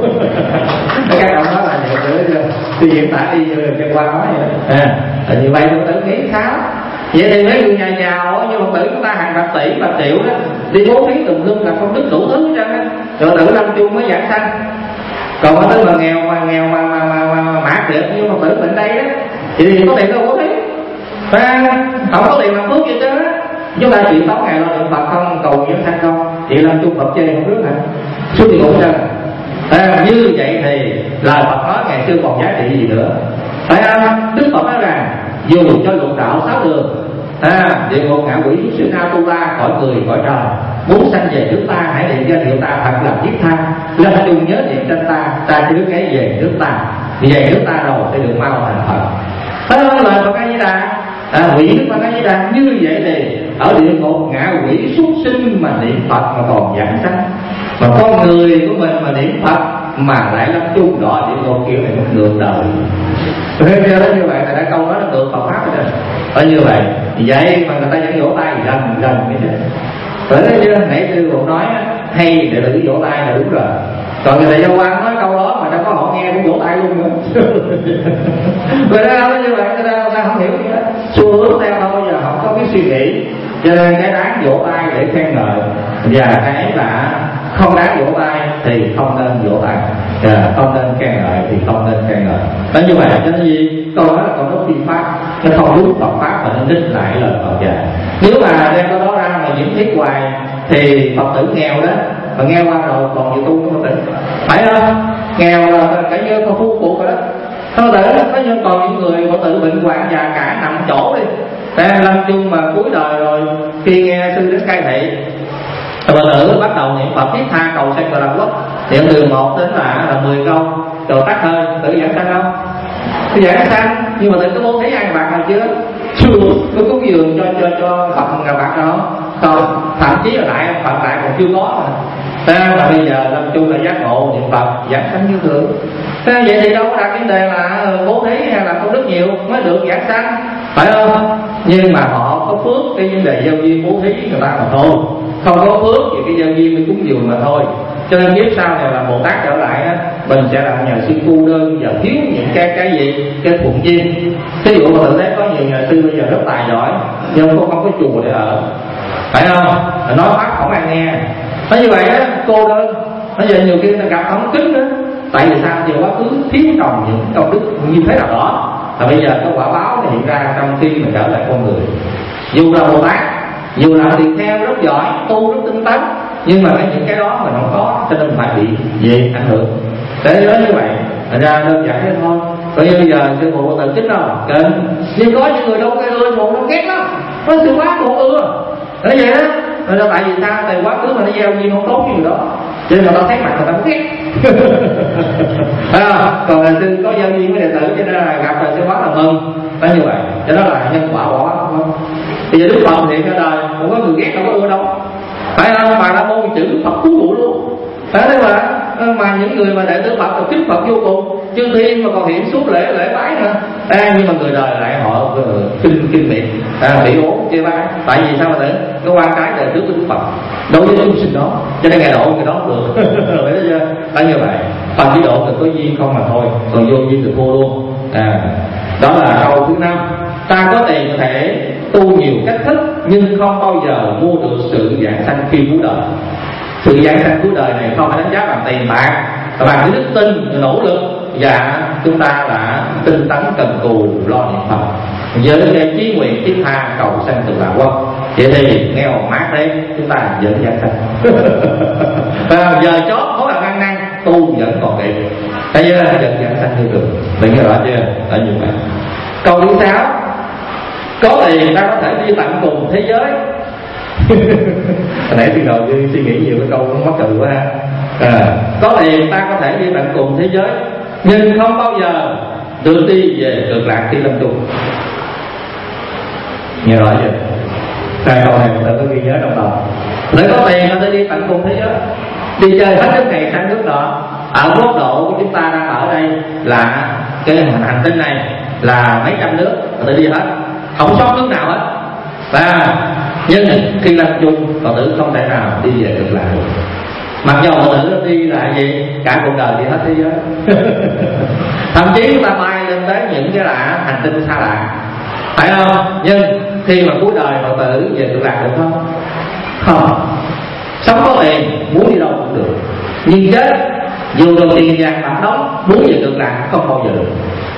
S2: Các ông nói là vậy, thì hiện tại đi chân qua nói vậy à, như vậy Phật tử nghĩ sao? Vậy thì mấy người nhà giàu như Phật tử chúng ta hàng bạc tỷ bạc triệu đó đi bố thí tùm lum là công đức đủ thứ hết trơn á, rồi tử Lâm Chung mới giảng sanh. Còn Phật tử mà nghèo mà nghèo mà mà mà, mà, mà mạt được như Phật tử mình đây đó thì có tiền đâu bố thí, không có tiền làm phước gì chứ. Chúng ta chỉ tối ngày lo niệm Phật không, cầu giảng sanh không, chị Lâm Chung Phật chơi không rước hả? Suốt thì cũng trơn. À, như vậy thì lời Phật nói ngày xưa còn giá trị gì nữa, phải không? Đức Phật nói rằng dù cho lục đạo sáu đường, à, địa ngục ngạ quỷ sinh a tu la, khỏi người khỏi trời, muốn sanh về nước ta hãy niệm danh hiệu ta thật là thiết tha. Lâm Chung nhớ niệm danh ta, ta chứ cái về nước ta, về nước ta rồi sẽ được mau thành Phật. Phải không? Lời Phật A Di Đà, à, quỷ Đức Phật A Di Đà. Như vậy thì ở địa ngục ngạ quỷ xuất sinh mà niệm Phật mà còn giảng sanh, mà con người của mình mà niệm Phật mà lại Lâm Chung gọi địa ngục kiểu này một ngược đời. Thế theo đó như vậy là đã câu đó là ngược Phật pháp rồi. Ở như vậy, vậy mà người ta vẫn vỗ tay gần gần như thế. Bởi thế chứ nãy sư cũng nói hay để tự vỗ tay là đúng rồi. Còn người thầy Châu Quang nói câu đó mà đâu có họ nghe cũng vỗ tay luôn nữa. Người ta nói như vậy người ta, người ta không hiểu gì hết, xu hướng theo thôi, giờ không có cái suy nghĩ. Cho nên cái đáng vỗ tay để khen ngợi và cái là không đáng vỗ tay thì không nên vỗ tay, à, không nên khen ngợi thì không nên khen ngợi. Nói như vậy cho nên gì? Câu đó là câu nói phi pháp, nó không đúng Phật pháp và nó đích lại lời Phật dạy. Nếu mà đem câu đó ra mà diễn thuyết hoài thì Phật tử nghèo đó, mà nghe qua rồi còn gì tu không Phật tử, phải không? Nghèo là cả như con phu cuộc rồi đó. Phật tử có như còn những người Phật tử bệnh hoạn già cả nằm chỗ đi, đang Lâm Chung mà cuối đời rồi, khi nghe sư đến cai thị, Phật tử bắt đầu niệm Phật thiết tha cầu sanh cực lạc quốc, niệm từ một đến là là mười câu, rồi tắt hơi, tự giảng sanh không? Tự giảng sanh, nhưng mà tự có bố thí ăn bạc nào chưa? Chưa, có cúng dường cho cho cho Phật ngà bạc đâu? Không, thậm chí là lại Phật lại còn chưa có mà. À, mà bây giờ Lâm Chung là giác ngộ niệm Phật giảng sanh như thường. À, vậy thì đâu có đặt vấn đề là bố thí hay là công đức nhiều mới được giảng sanh, phải không? Nhưng mà họ có phước cái vấn đề giao duyên bố thí người ta mà thôi, không có phước thì cái giao duyên mới cúng dường mà thôi. Cho nên kiếp sau này là Bồ Tát trở lại á, mình sẽ làm nhà sư cô đơn và thiếu những cái cái gì cái thuận duyên. Ví dụ mà thực tế có nhiều nhà sư bây giờ rất tài giỏi nhưng không có chùa để ở, phải không? Nói pháp không ai nghe. Nói như vậy á, cô đơn. Nói giờ nhiều khi người ta gặp không kính nữa. Tại vì sao? Vì quá khứ thiếu trồng những công đức như thế nào đó, là bây giờ có quả báo này hiện ra trong khi mình trở lại con người. Dù là Bồ Tát, dù là tỳ kheo rất giỏi, tu rất tinh tấn, nhưng mà cái những cái đó mình không có, cho nên phải bị gì ảnh hưởng. Để nhớ như vậy, thành ra đơn giản thế thôi. Bây giờ, bây giờ sư phụ tự chính đâu kênh, nhưng có những người đâu cái ưa phụ nó ghét lắm, nó sư quá phụ ưa. Thế vậy đó. Nên là tại vì sao? Tại quá khứ mà nó gieo duyên không tốt như đó, cho nên người ta thấy mặt người ta cũng ghét. À, còn là sư có giao duyên với đệ tử cho nên là gặp là sư quá là mừng. Đó như vậy, cho đó là nhân quả bỏ không? Bây giờ Đức Phật hiện ra đời không có người ghét, không có ưa đâu, phải không? Mà đã môn chữ Đức Phật cứu độ luôn. Phải thế mà mà những người mà đệ tử Phật là kính Phật vô cùng, chư thiên mà còn hiện suốt lễ lễ bái nữa. À, nhưng mà người đời lại họ kinh kinh miệng, à, bị ốm chê bai. Tại vì sao mà để cái quan trái đời trước Đức Phật đối với chúng sinh đó, cho nên ngày độ người đó được. Phải như vậy. Phật chỉ độ người có duyên không mà thôi, còn vô duyên thì thua luôn. À, đó là câu thứ năm. Ta có tiền có thể tu nhiều cách thức nhưng không bao giờ mua được sự giảng sanh khi cuối đời. Sự giảng sanh cuối đời này không phải đánh giá bằng tiền bạc, mà bằng cái đức tin, nỗ lực và chúng ta đã tinh tấn cần cù lo niệm Phật với cái chí nguyện thiết tha cầu sanh cực lạc quốc. Vậy thì nghe một mát đấy chúng ta vẫn giảng sanh. Và giờ chót mỗi là ăn năn tu vẫn còn kịp, thấy chưa? Vẫn giảng sanh như thường. Bạn nghe rõ chưa? Ở như vậy. Câu thứ sáu, có tiền ta có thể đi tận cùng thế giới. Hồi nãy tôi đầu tôi suy nghĩ nhiều cái câu cũng mắc cười quá ha. À, có tiền ta có thể đi tận cùng thế giới nhưng không bao giờ được đi về cực lạc khi lâm chung. Nghe rõ chưa? Hai câu này mình có ghi nhớ trong lòng. Để có tiền ta sẽ đi tận cùng thế giới, đi chơi hết nước này sang nước nọ. Ở góc độ của chúng ta đang ở đây là cái hành tinh này là mấy trăm nước, người ta đi hết, không sót nước nào hết. Và nhưng khi lâm chung Phật tử không thể nào đi về được lại được. Mặc dù Phật tử đi là gì cả cuộc đời đi hết thế giới. Thậm chí chúng ta bay lên tới những cái là hành tinh xa lạ, phải không? Nhưng khi mà cuối đời Phật tử về được lạc được không? Không. Sống có tiền muốn đi đâu cũng được, nhưng chết dù được tiền vàng bạc đóng muốn về được lạc không bao giờ được.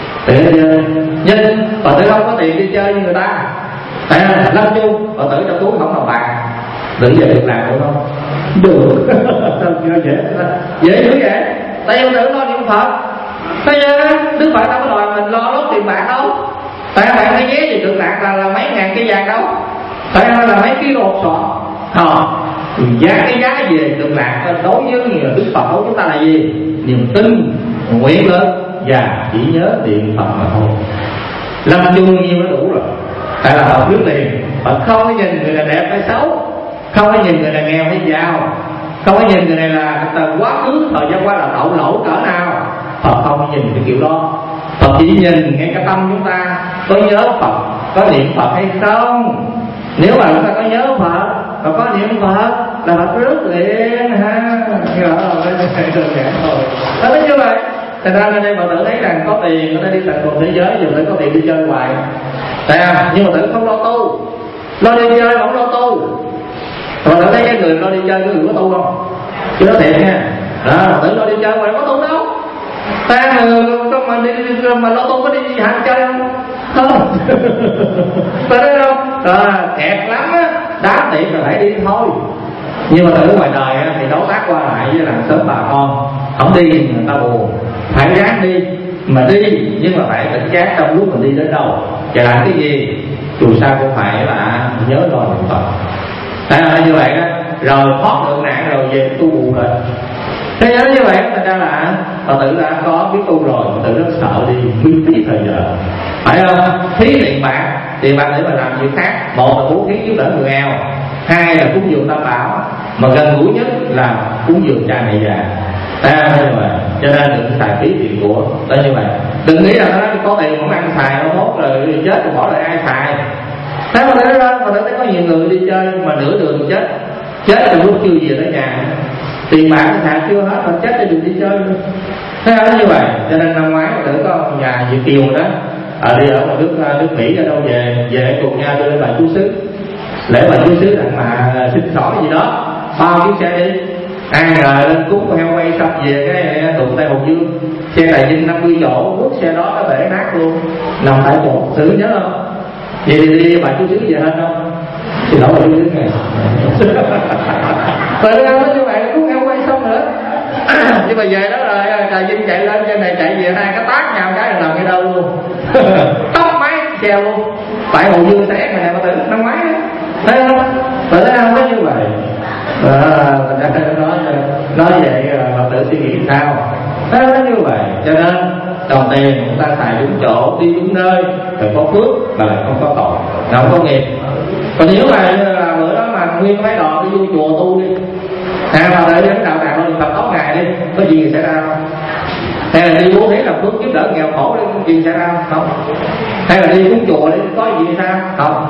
S2: Nhưng Phật tử không có tiền đi chơi như người ta. À, lâm chung Phật tử trong túi không đồng bạc đừng về được làm được không? Được. Dễ dễ dữ vậy. Tại vì tự lo niệm Phật. Bây giờ Đức Phật đâu có đòi mình lo lót tiền bạc đâu. Tại bạn cái vé gì được lạc là, là mấy ngàn cái vàng đâu, tại là mấy ký đồ sọ. Ờ, giá cái giá về được lạc đối với người Đức Phật của chúng ta là gì? Niềm tin, nguyện lớn và chỉ nhớ niệm Phật mà thôi. Lâm chung nhiêu nó đủ rồi. Tại là Phật biết tiền. Phật không có nhìn người là đẹp hay xấu, không có nhìn người là nghèo hay giàu, không có nhìn người này là từ quá khứ thời gian qua là tội lỗi cỡ nào. Phật không có nhìn cái kiểu đó. Phật chỉ nhìn ngay cái tâm chúng ta có nhớ Phật, có niệm Phật hay không. Nếu mà chúng ta có nhớ Phật và có niệm Phật là Phật rước liền ha. Rồi đơn giản thôi. Đó biết như vậy. Thành ra lên đây Phật tử thấy rằng có tiền có thể đi tận cùng thế giới, dù phải có tiền đi chơi hoài. Tại sao? Nhưng mà tự không lo tu, lo đi chơi không lo tu. Phật tử thấy cái người lo đi chơi có người có tu không? Chứ đó thiệt nha. Đó, Phật tử lo đi chơi hoài có tu đâu. Ta mà mà đi mà lo tu có đi hành chơi không? Không. Phải đấy không? Rồi kẹt lắm á, đá tiện là phải đi thôi. Nhưng mà từ ngoài đời thì đối tác qua lại với làng sớm bà con, không đi người ta buồn, phải ráng đi. Mà đi nhưng mà phải cảnh giác trong lúc mình đi đến đâu và làm cái gì, dù sao cũng phải là nhớ lo niệm Phật. Tại là như vậy đó, rồi thoát được nạn rồi về tu bù rồi. Thế nhớ như vậy, thành ra là Phật tử đã có biết tu rồi, Phật tử rất sợ đi miễn phí thời giờ, phải không? Phí tiền bạc, tiền bạc để mà làm việc khác. Một là bố thí giúp đỡ người nghèo, hai là cúng dường Tam Bảo, mà gần gũi nhất là cúng dường cha mẹ già. À, như vậy, cho nên đừng xài phí tiền của. Đó như vậy, đừng nghĩ là nó có tiền không ăn xài, nó mốt rồi chết rồi bỏ lại ai xài. Thế mà thấy đó, mà thấy có nhiều người đi chơi mà nửa đường chết, chết trong lúc chưa về tới nhà, tiền bạc xài chưa hết mà chết thì đừng đi chơi nữa. Thế không như vậy. Cho nên năm ngoái Phật tử có nhà Việt kiều đó, ở đi ở một nước nước Mỹ ở đâu về về cùng nhau đưa lên bài chú xứ, lễ bài chú xứ đặng mà xin xỏ gì đó, bao chiếc xe đi, ai ngờ lên cúng heo quay xong về cái đụng tay Hùng Dương, xe tài Vinh năm mươi chỗ, quốc xe đó nó bể nát luôn, nằm tại chỗ. Thử nhớ không? Vậy thì đi bài chú xứ về hết không? Thì lỗi bài chú xứ này. Rồi nó như vậy cúng heo quay xong nữa. Nhưng mà về đó rồi Trà Vinh chạy lên trên này chạy về, hai cái tát nhau cái là làm cái đâu luôn. Tóc máy treo luôn. Tại Hồ Dương té ngày này mà tử năm ngoái đó. Thấy không? Rồi thấy không? Có như vậy. Ờ, nói, nói vậy Phật tử suy nghĩ sao? Nó như vậy. Cho nên đồng tiền chúng ta xài đúng chỗ, đi đúng nơi, rồi có phước mà lại không có tội, không có nghiệp. Còn nếu mà bữa đó mà nguyên mấy đò đi vô chùa tu đi, hay mà để đến đạo tràng lên tập tóc ngày đi, có gì xảy ra không? Hay là đi bố thí làm phước giúp đỡ nghèo khổ đi, có gì xảy ra không? Hay là đi xuống chùa đi, có gì sao không?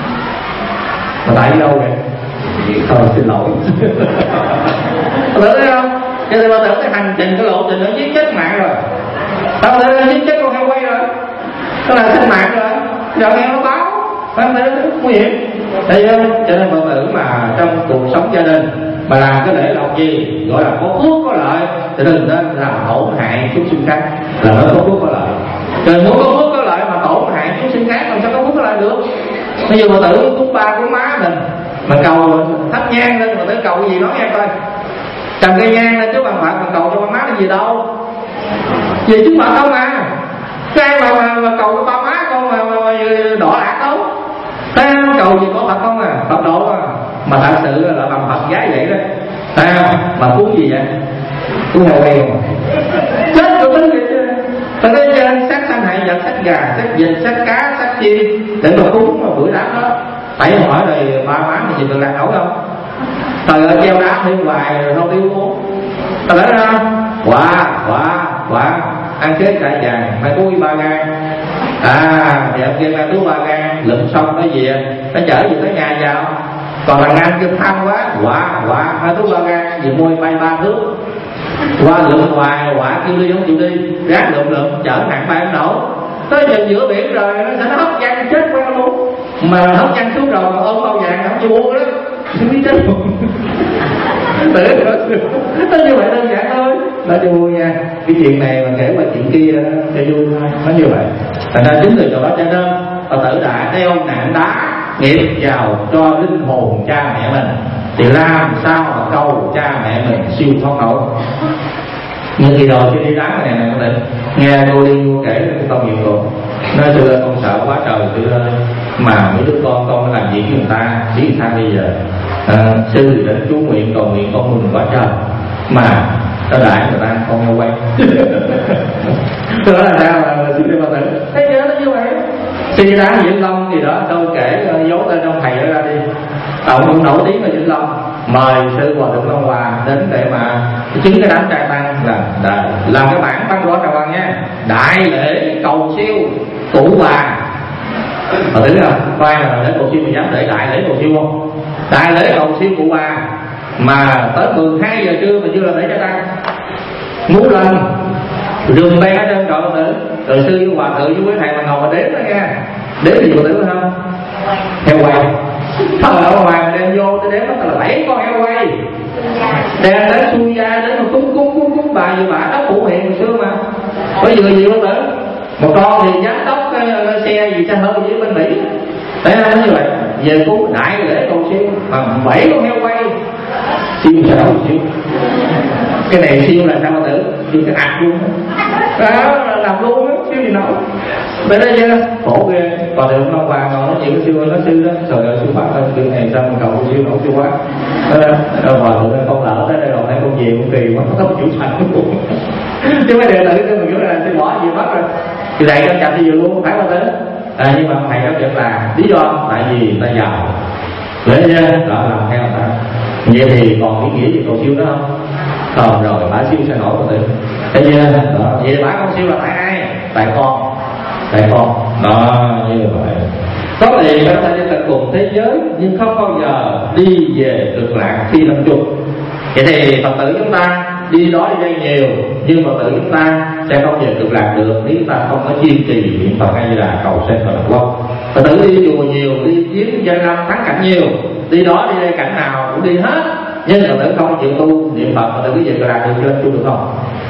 S2: Mà tại đi đâu vậy? Thôi xin lỗi. Tưởng thấy không? Cho nên bà tưởng cái hành trình, cái lộ trình nó giết chết mạng rồi. Tao tưởng nó giết chết con heo quay rồi, nó là sinh mạng rồi. Giờ nghe nó báo, phải không? Thấy nguy hiểm. Thấy không? Cho nên bà tưởng mà trong cuộc sống gia đình mà làm cái lễ lộc gì gọi là có phước có lợi, thì đừng nên làm tổn hại chúng sinh khác, là nó có phước có lợi. Rồi muốn có phước có lợi mà tổn hại chúng sinh khác, làm sao có phước có lợi được? Bây giờ bà tưởng cúng ba cúng má mình mà cầu thắp nhang lên, mà tới cầu cái gì nói nghe coi, cầm cây nhang lên trước bàn Phật mà cầu cho ba má cái gì đâu, về trước Phật không à, cái mà, mà, mà cầu cho ba má con mà, mà, mà đỏ lạc đâu, thấy không? Cầu gì có Phật không à, Phật độ à, mà thật sự là bằng Phật giá vậy đó, thấy không? Mà cúng gì vậy? Cúng heo quay không? Chết rồi tính vậy chứ. Thật ra trên sát sanh hại vật, sát gà, sát vịt, sát cá, sát chim để mà cúng mà bữa đám đó. Tại hỏi rồi ba má thì được làm nổi không? Trời ơi treo đá thêm hoài rồi không tiêu uống. Ta nói ra quả quả quả ăn chết đại tràng phải có ba gan. À thì ông kia ra túi ba gan lụm xong nó về, nó chở về tới nhà vào. Còn là ăn kinh tham quá, quả quả hai túi ba gan vì mua bay ba thước. Qua lụm hoài quả kêu đi không chịu đi, ráng lụm lụm chở nặng ba nổ. Tới chừng giữa biển rồi nó sẽ hấp văng chết qua luôn. Mà hấp văng xuống rồi mà ôm bao vàng không chịu buông đó, không biết chết luôn. Tưởng nó như vậy đơn giản thôi. Nói cho vui nha, cái chuyện này mà kể qua chuyện kia cho vui thôi, nó như vậy. Thành ra chính từ chỗ đó cho nên Phật tử đã đeo nặng đá nghiệp vào cho linh hồn cha mẹ mình, thì làm sao mà cầu cha mẹ mình siêu thoát nổi. Nhưng khi rồi khi đi đám cái này này có thể nghe cô đi cô kể cái câu chuyện của nói xưa ơi con sợ quá trời, xưa ơi mà mấy đứa con con làm gì với người ta biết sao bây giờ. À, sư thì đến chú nguyện cầu nguyện con mừng quá trời mà ta đại người ta con heo quay. Đó là sao là xin đi Phật tử thấy chưa, nó như vậy. Sư đá Vĩnh Long thì đó đâu kể dấu tên ông thầy đó ra đi, ông cũng nổi tiếng ở Vĩnh Long, mời sư Hòa Thượng Long Hòa đến để mà chứng cái đám trai tăng là, là làm cái bản tăng rõ ràng nha, đại lễ cầu siêu cụ bà. Mà tưởng là khoan là lễ cầu siêu mà dám để đại lễ cầu siêu không? Đại lễ cầu siêu cụ bà mà tới mười hai giờ trưa mà chưa là để cho tăng muốn lên rừng bay ở trên trọ Phật tử, rồi sư với Hòa Thượng với quý thầy mà ngồi mà đếm đó nha, đếm gì Phật tử không? Heo quay. Thôi ở ngoài mà đem vô tôi đếm nó là bảy con heo quay, đem đến xuôi gia đến mà cúng cúng cúng cúng bà như bà đốc phủ hiện hồi xưa mà có vừa gì Phật tử. Một con thì giám đốc xe gì xe hơi với bên Mỹ, thấy không? Như vậy về cúng đại lễ cầu siêu mà bảy con heo quay siêu sao đâu siêu, cái này siêu là sao Phật tử? Siêu cái ạc luôn đó, làm luôn á, siêu gì nổi. Tới đây chưa? Khổ ghê. Và Thượng Long Hòa ngồi nói chuyện với sư ơi, nói sư đó, trời ơi sư Pháp ơi, chuyện này sao mà cầu siêu nổi siêu quá. Hòa Thượng ơi, con lỡ tới đây rồi, thấy con về con kỳ quá, không có chịu thành luôn. Chứ mấy đệ tử cái mình nói là sư bỏ gì mất rồi. Thì thầy cho chặt đi vừa luôn, phải không tới? À, nhưng mà thầy đó vẫn là lý do tại vì ta giàu. Để chưa? Đó làm theo ta. Vậy thì còn ý nghĩa gì cầu siêu đó không? Còn rồi bả siêu sẽ nổi Phật tử. Thấy chưa? Đó. Vậy bả con siêu là tại ai? Tại con. Tại con. Đó, như vậy. Có tiền có thể tận cùng thế giới nhưng không bao giờ đi về cực lạc khi lâm chung. Vậy thì Phật tử chúng ta đi đó đi đây nhiều, nhưng Phật tử chúng ta sẽ không về cực lạc được nếu ta không có kiên trì niệm Phật hay là cầu sinh Phật quốc. Phật tử đi chùa nhiều, đi viếng danh lam thắng cảnh nhiều, đi đó đi đây cảnh nào cũng đi hết, nhưng Phật tử không chịu tu niệm Phật, Phật tử cứ về cực lạc được chưa? Tu được không?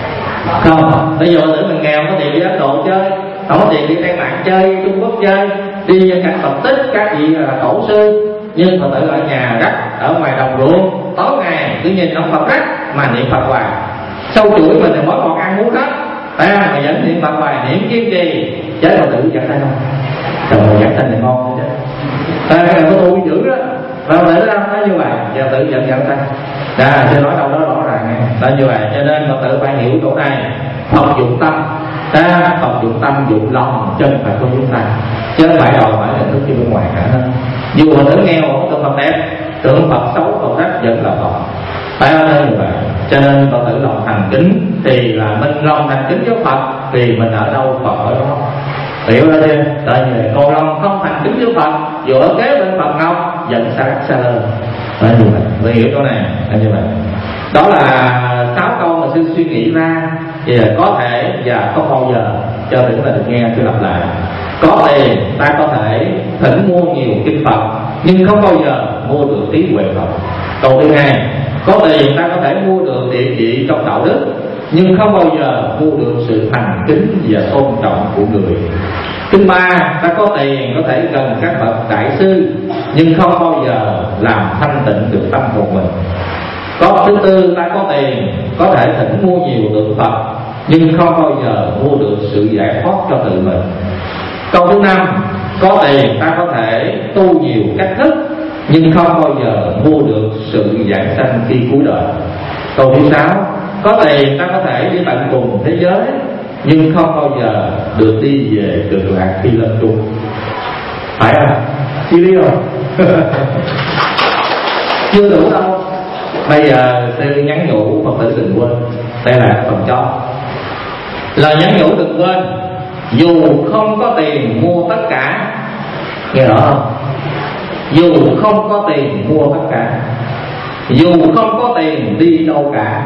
S2: Không. Bây giờ Phật tử mình nghèo, có tiền đi Ấn Độ chơi, không có tiền đi Tây Tạng chơi, Trung Quốc chơi, đi nhân cảnh Phật tích các vị là tổ sư, nhưng Phật tử ở nhà rắc, ở ngoài đồng ruộng tối ngày cứ nhìn ông Phật rắc mà niệm Phật hoài. Sâu chuỗi mình thì mỗi một ăn uống hết, à, mà vẫn niệm Phật hoài, niệm kiên trì, chứ Phật tử giảng sanh không? Trời, giảng sanh thì ngon chứ. À, cái này có tu dữ đó, và Phật tử đó nói như vậy, Phật tử vẫn giảng sanh. À, tôi nói đâu đó rõ ràng là như vậy, cho nên Phật tử phải hiểu chỗ này. Phật dụng tâm, ta Phật dụng tâm dụng lòng chân phải của chúng ta, chứ không phải đòi hỏi hình thức như bên ngoài cả hết. Dù Phật tử nghèo có tượng Phật đẹp, tượng Phật xấu Phật rách vẫn là Phật, phải không? Như vậy, cho nên Phật tử lòng thành kính thì là mình lòng thành kính với Phật thì mình ở đâu Phật ở đó, hiểu ra chưa? Tại vì còn lòng không thành kính với Phật, dù ở kế bên Phật ngọc vẫn xa xa lên. Đó như vậy, tôi hiểu chỗ này là như vậy. Đó là sáu câu mà sư suy nghĩ ra, thì có thể và không bao giờ cho đến là được nghe tôi lặp lại. Có tiền ta có thể thỉnh mua nhiều kinh Phật, nhưng không bao giờ mua được trí huệ Phật. Câu thứ hai, có tiền ta có thể mua được địa vị trong đạo đức, nhưng không bao giờ mua được sự thành kính và tôn trọng của người. Thứ ba, ta có tiền có thể gần các bậc đại sư, nhưng không bao giờ làm thanh tịnh được tâm hồn mình. Có thứ tư, ta có tiền có thể thỉnh mua nhiều tượng Phật, nhưng không bao giờ mua được sự giải thoát cho tự mình. Câu thứ năm, có tiền ta có thể tu nhiều cách thức, nhưng không bao giờ mua được sự giảng sanh khi cuối đời. Câu thứ sáu, có tiền ta có thể đi tận cùng thế giới, nhưng không bao giờ được đi về cực lạc khi lâm chung. Phải không? Chi lý không? Chưa đủ đâu. Bây giờ sư nhắn nhủ Phật tử đừng quên, đây là phần chót. Lời nhắn nhủ đừng quên, dù không có tiền mua tất cả, nghe rõ không? Dù không có tiền mua tất cả, dù không có tiền đi đâu cả.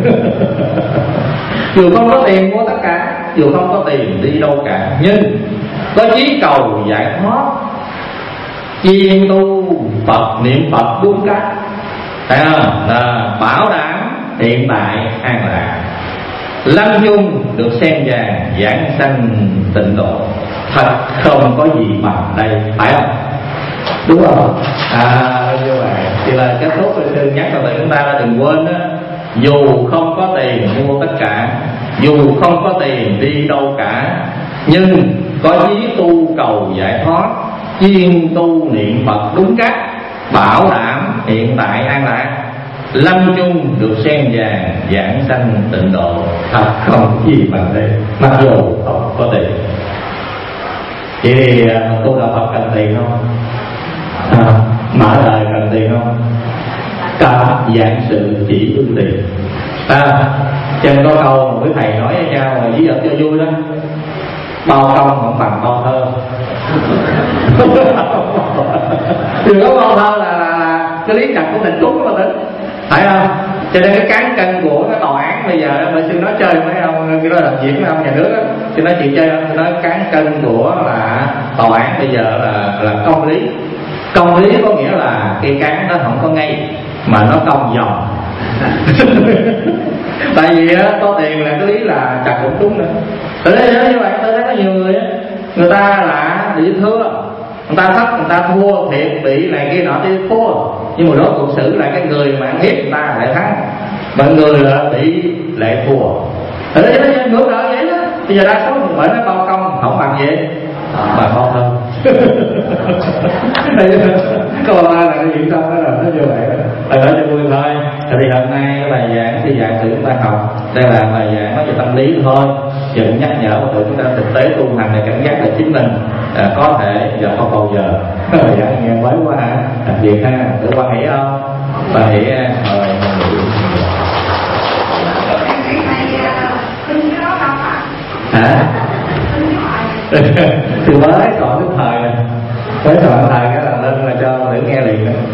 S2: Dù không có tiền mua tất cả, dù không có tiền đi đâu cả, nhưng có chí cầu giải thoát, chuyên tu Phật niệm Phật đúng cách, thấy không? À, bảo đảm hiện tại an lạc, lâm chung được sen vàng giảng sanh tịnh độ, thật không có gì bằng đây, phải không? Đúng không? À, như vậy thì là kết thúc rồi sư nhắc là chúng ta là đừng quên đó, dù không có tiền mua tất cả, dù không có tiền đi đâu cả, nhưng có chí tu cầu giải thoát, chuyên tu niệm Phật đúng cách, bảo đảm hiện tại an lạc, lâm chung được sen vàng giảng sanh tịnh độ, thật không gì bằng đây, mặc dù không có tiền. Vậy thì tu đạo Phật cần tiền không? À, mở đời cần tiền không? Cần, dạng sự chỉ ưu tiền. À, trên có câu mà quý thầy nói với nhau là ví dụ cho vui đó, bao công không bằng bao thơ. Đừng có bao thơ là, là, là cái lý trật của tình trúng mà tính, phải không? Cho nên cái cán cân của cái tòa án bây giờ bởi sư nói chơi mấy ông cái đó làm việc với ông nhà nước á, chứ nói chuyện chơi không, tôi nói cán cân của là tòa án bây giờ là là công lý. Công lý có nghĩa là cái cán nó không có ngay mà nó cong vòng. Tại vì á, có tiền là cái lý là chặt cũng trúng nữa. Tôi thấy như vậy, tôi thấy có nhiều người á, người ta là bị thua, người ta thấp, người ta thua thiệt, bị này kia nọ thì thua, nhưng mà đó cuộc xử lại cái người mà ăn hiếp người ta lại thắng, mọi người là bị lại thua. Tôi thấy nó ngược lại vậy đó. Bây giờ đa số người bởi nó bao công không bằng gì mà bao hơn. Còn là cái chuyện tâm đó là nó như vậy đó. Tại đó cho vui thôi. Thì hôm nay cái bài giảng thì giảng từ chúng ta học, đây là bài giảng nói về tâm lý thôi, giờ cũng nhắc nhở mọi người chúng ta thực tế tu hành để cảm giác là chính mình à, có thể và không bao giờ. Bài giảng nghe mới quá hả? Đặc biệt ha, tự quan hỷ không? Và hỷ rồi. Hả? Thì mới chọn cái thời này, mới chọn thời cái là lên là cho để nghe liền đó.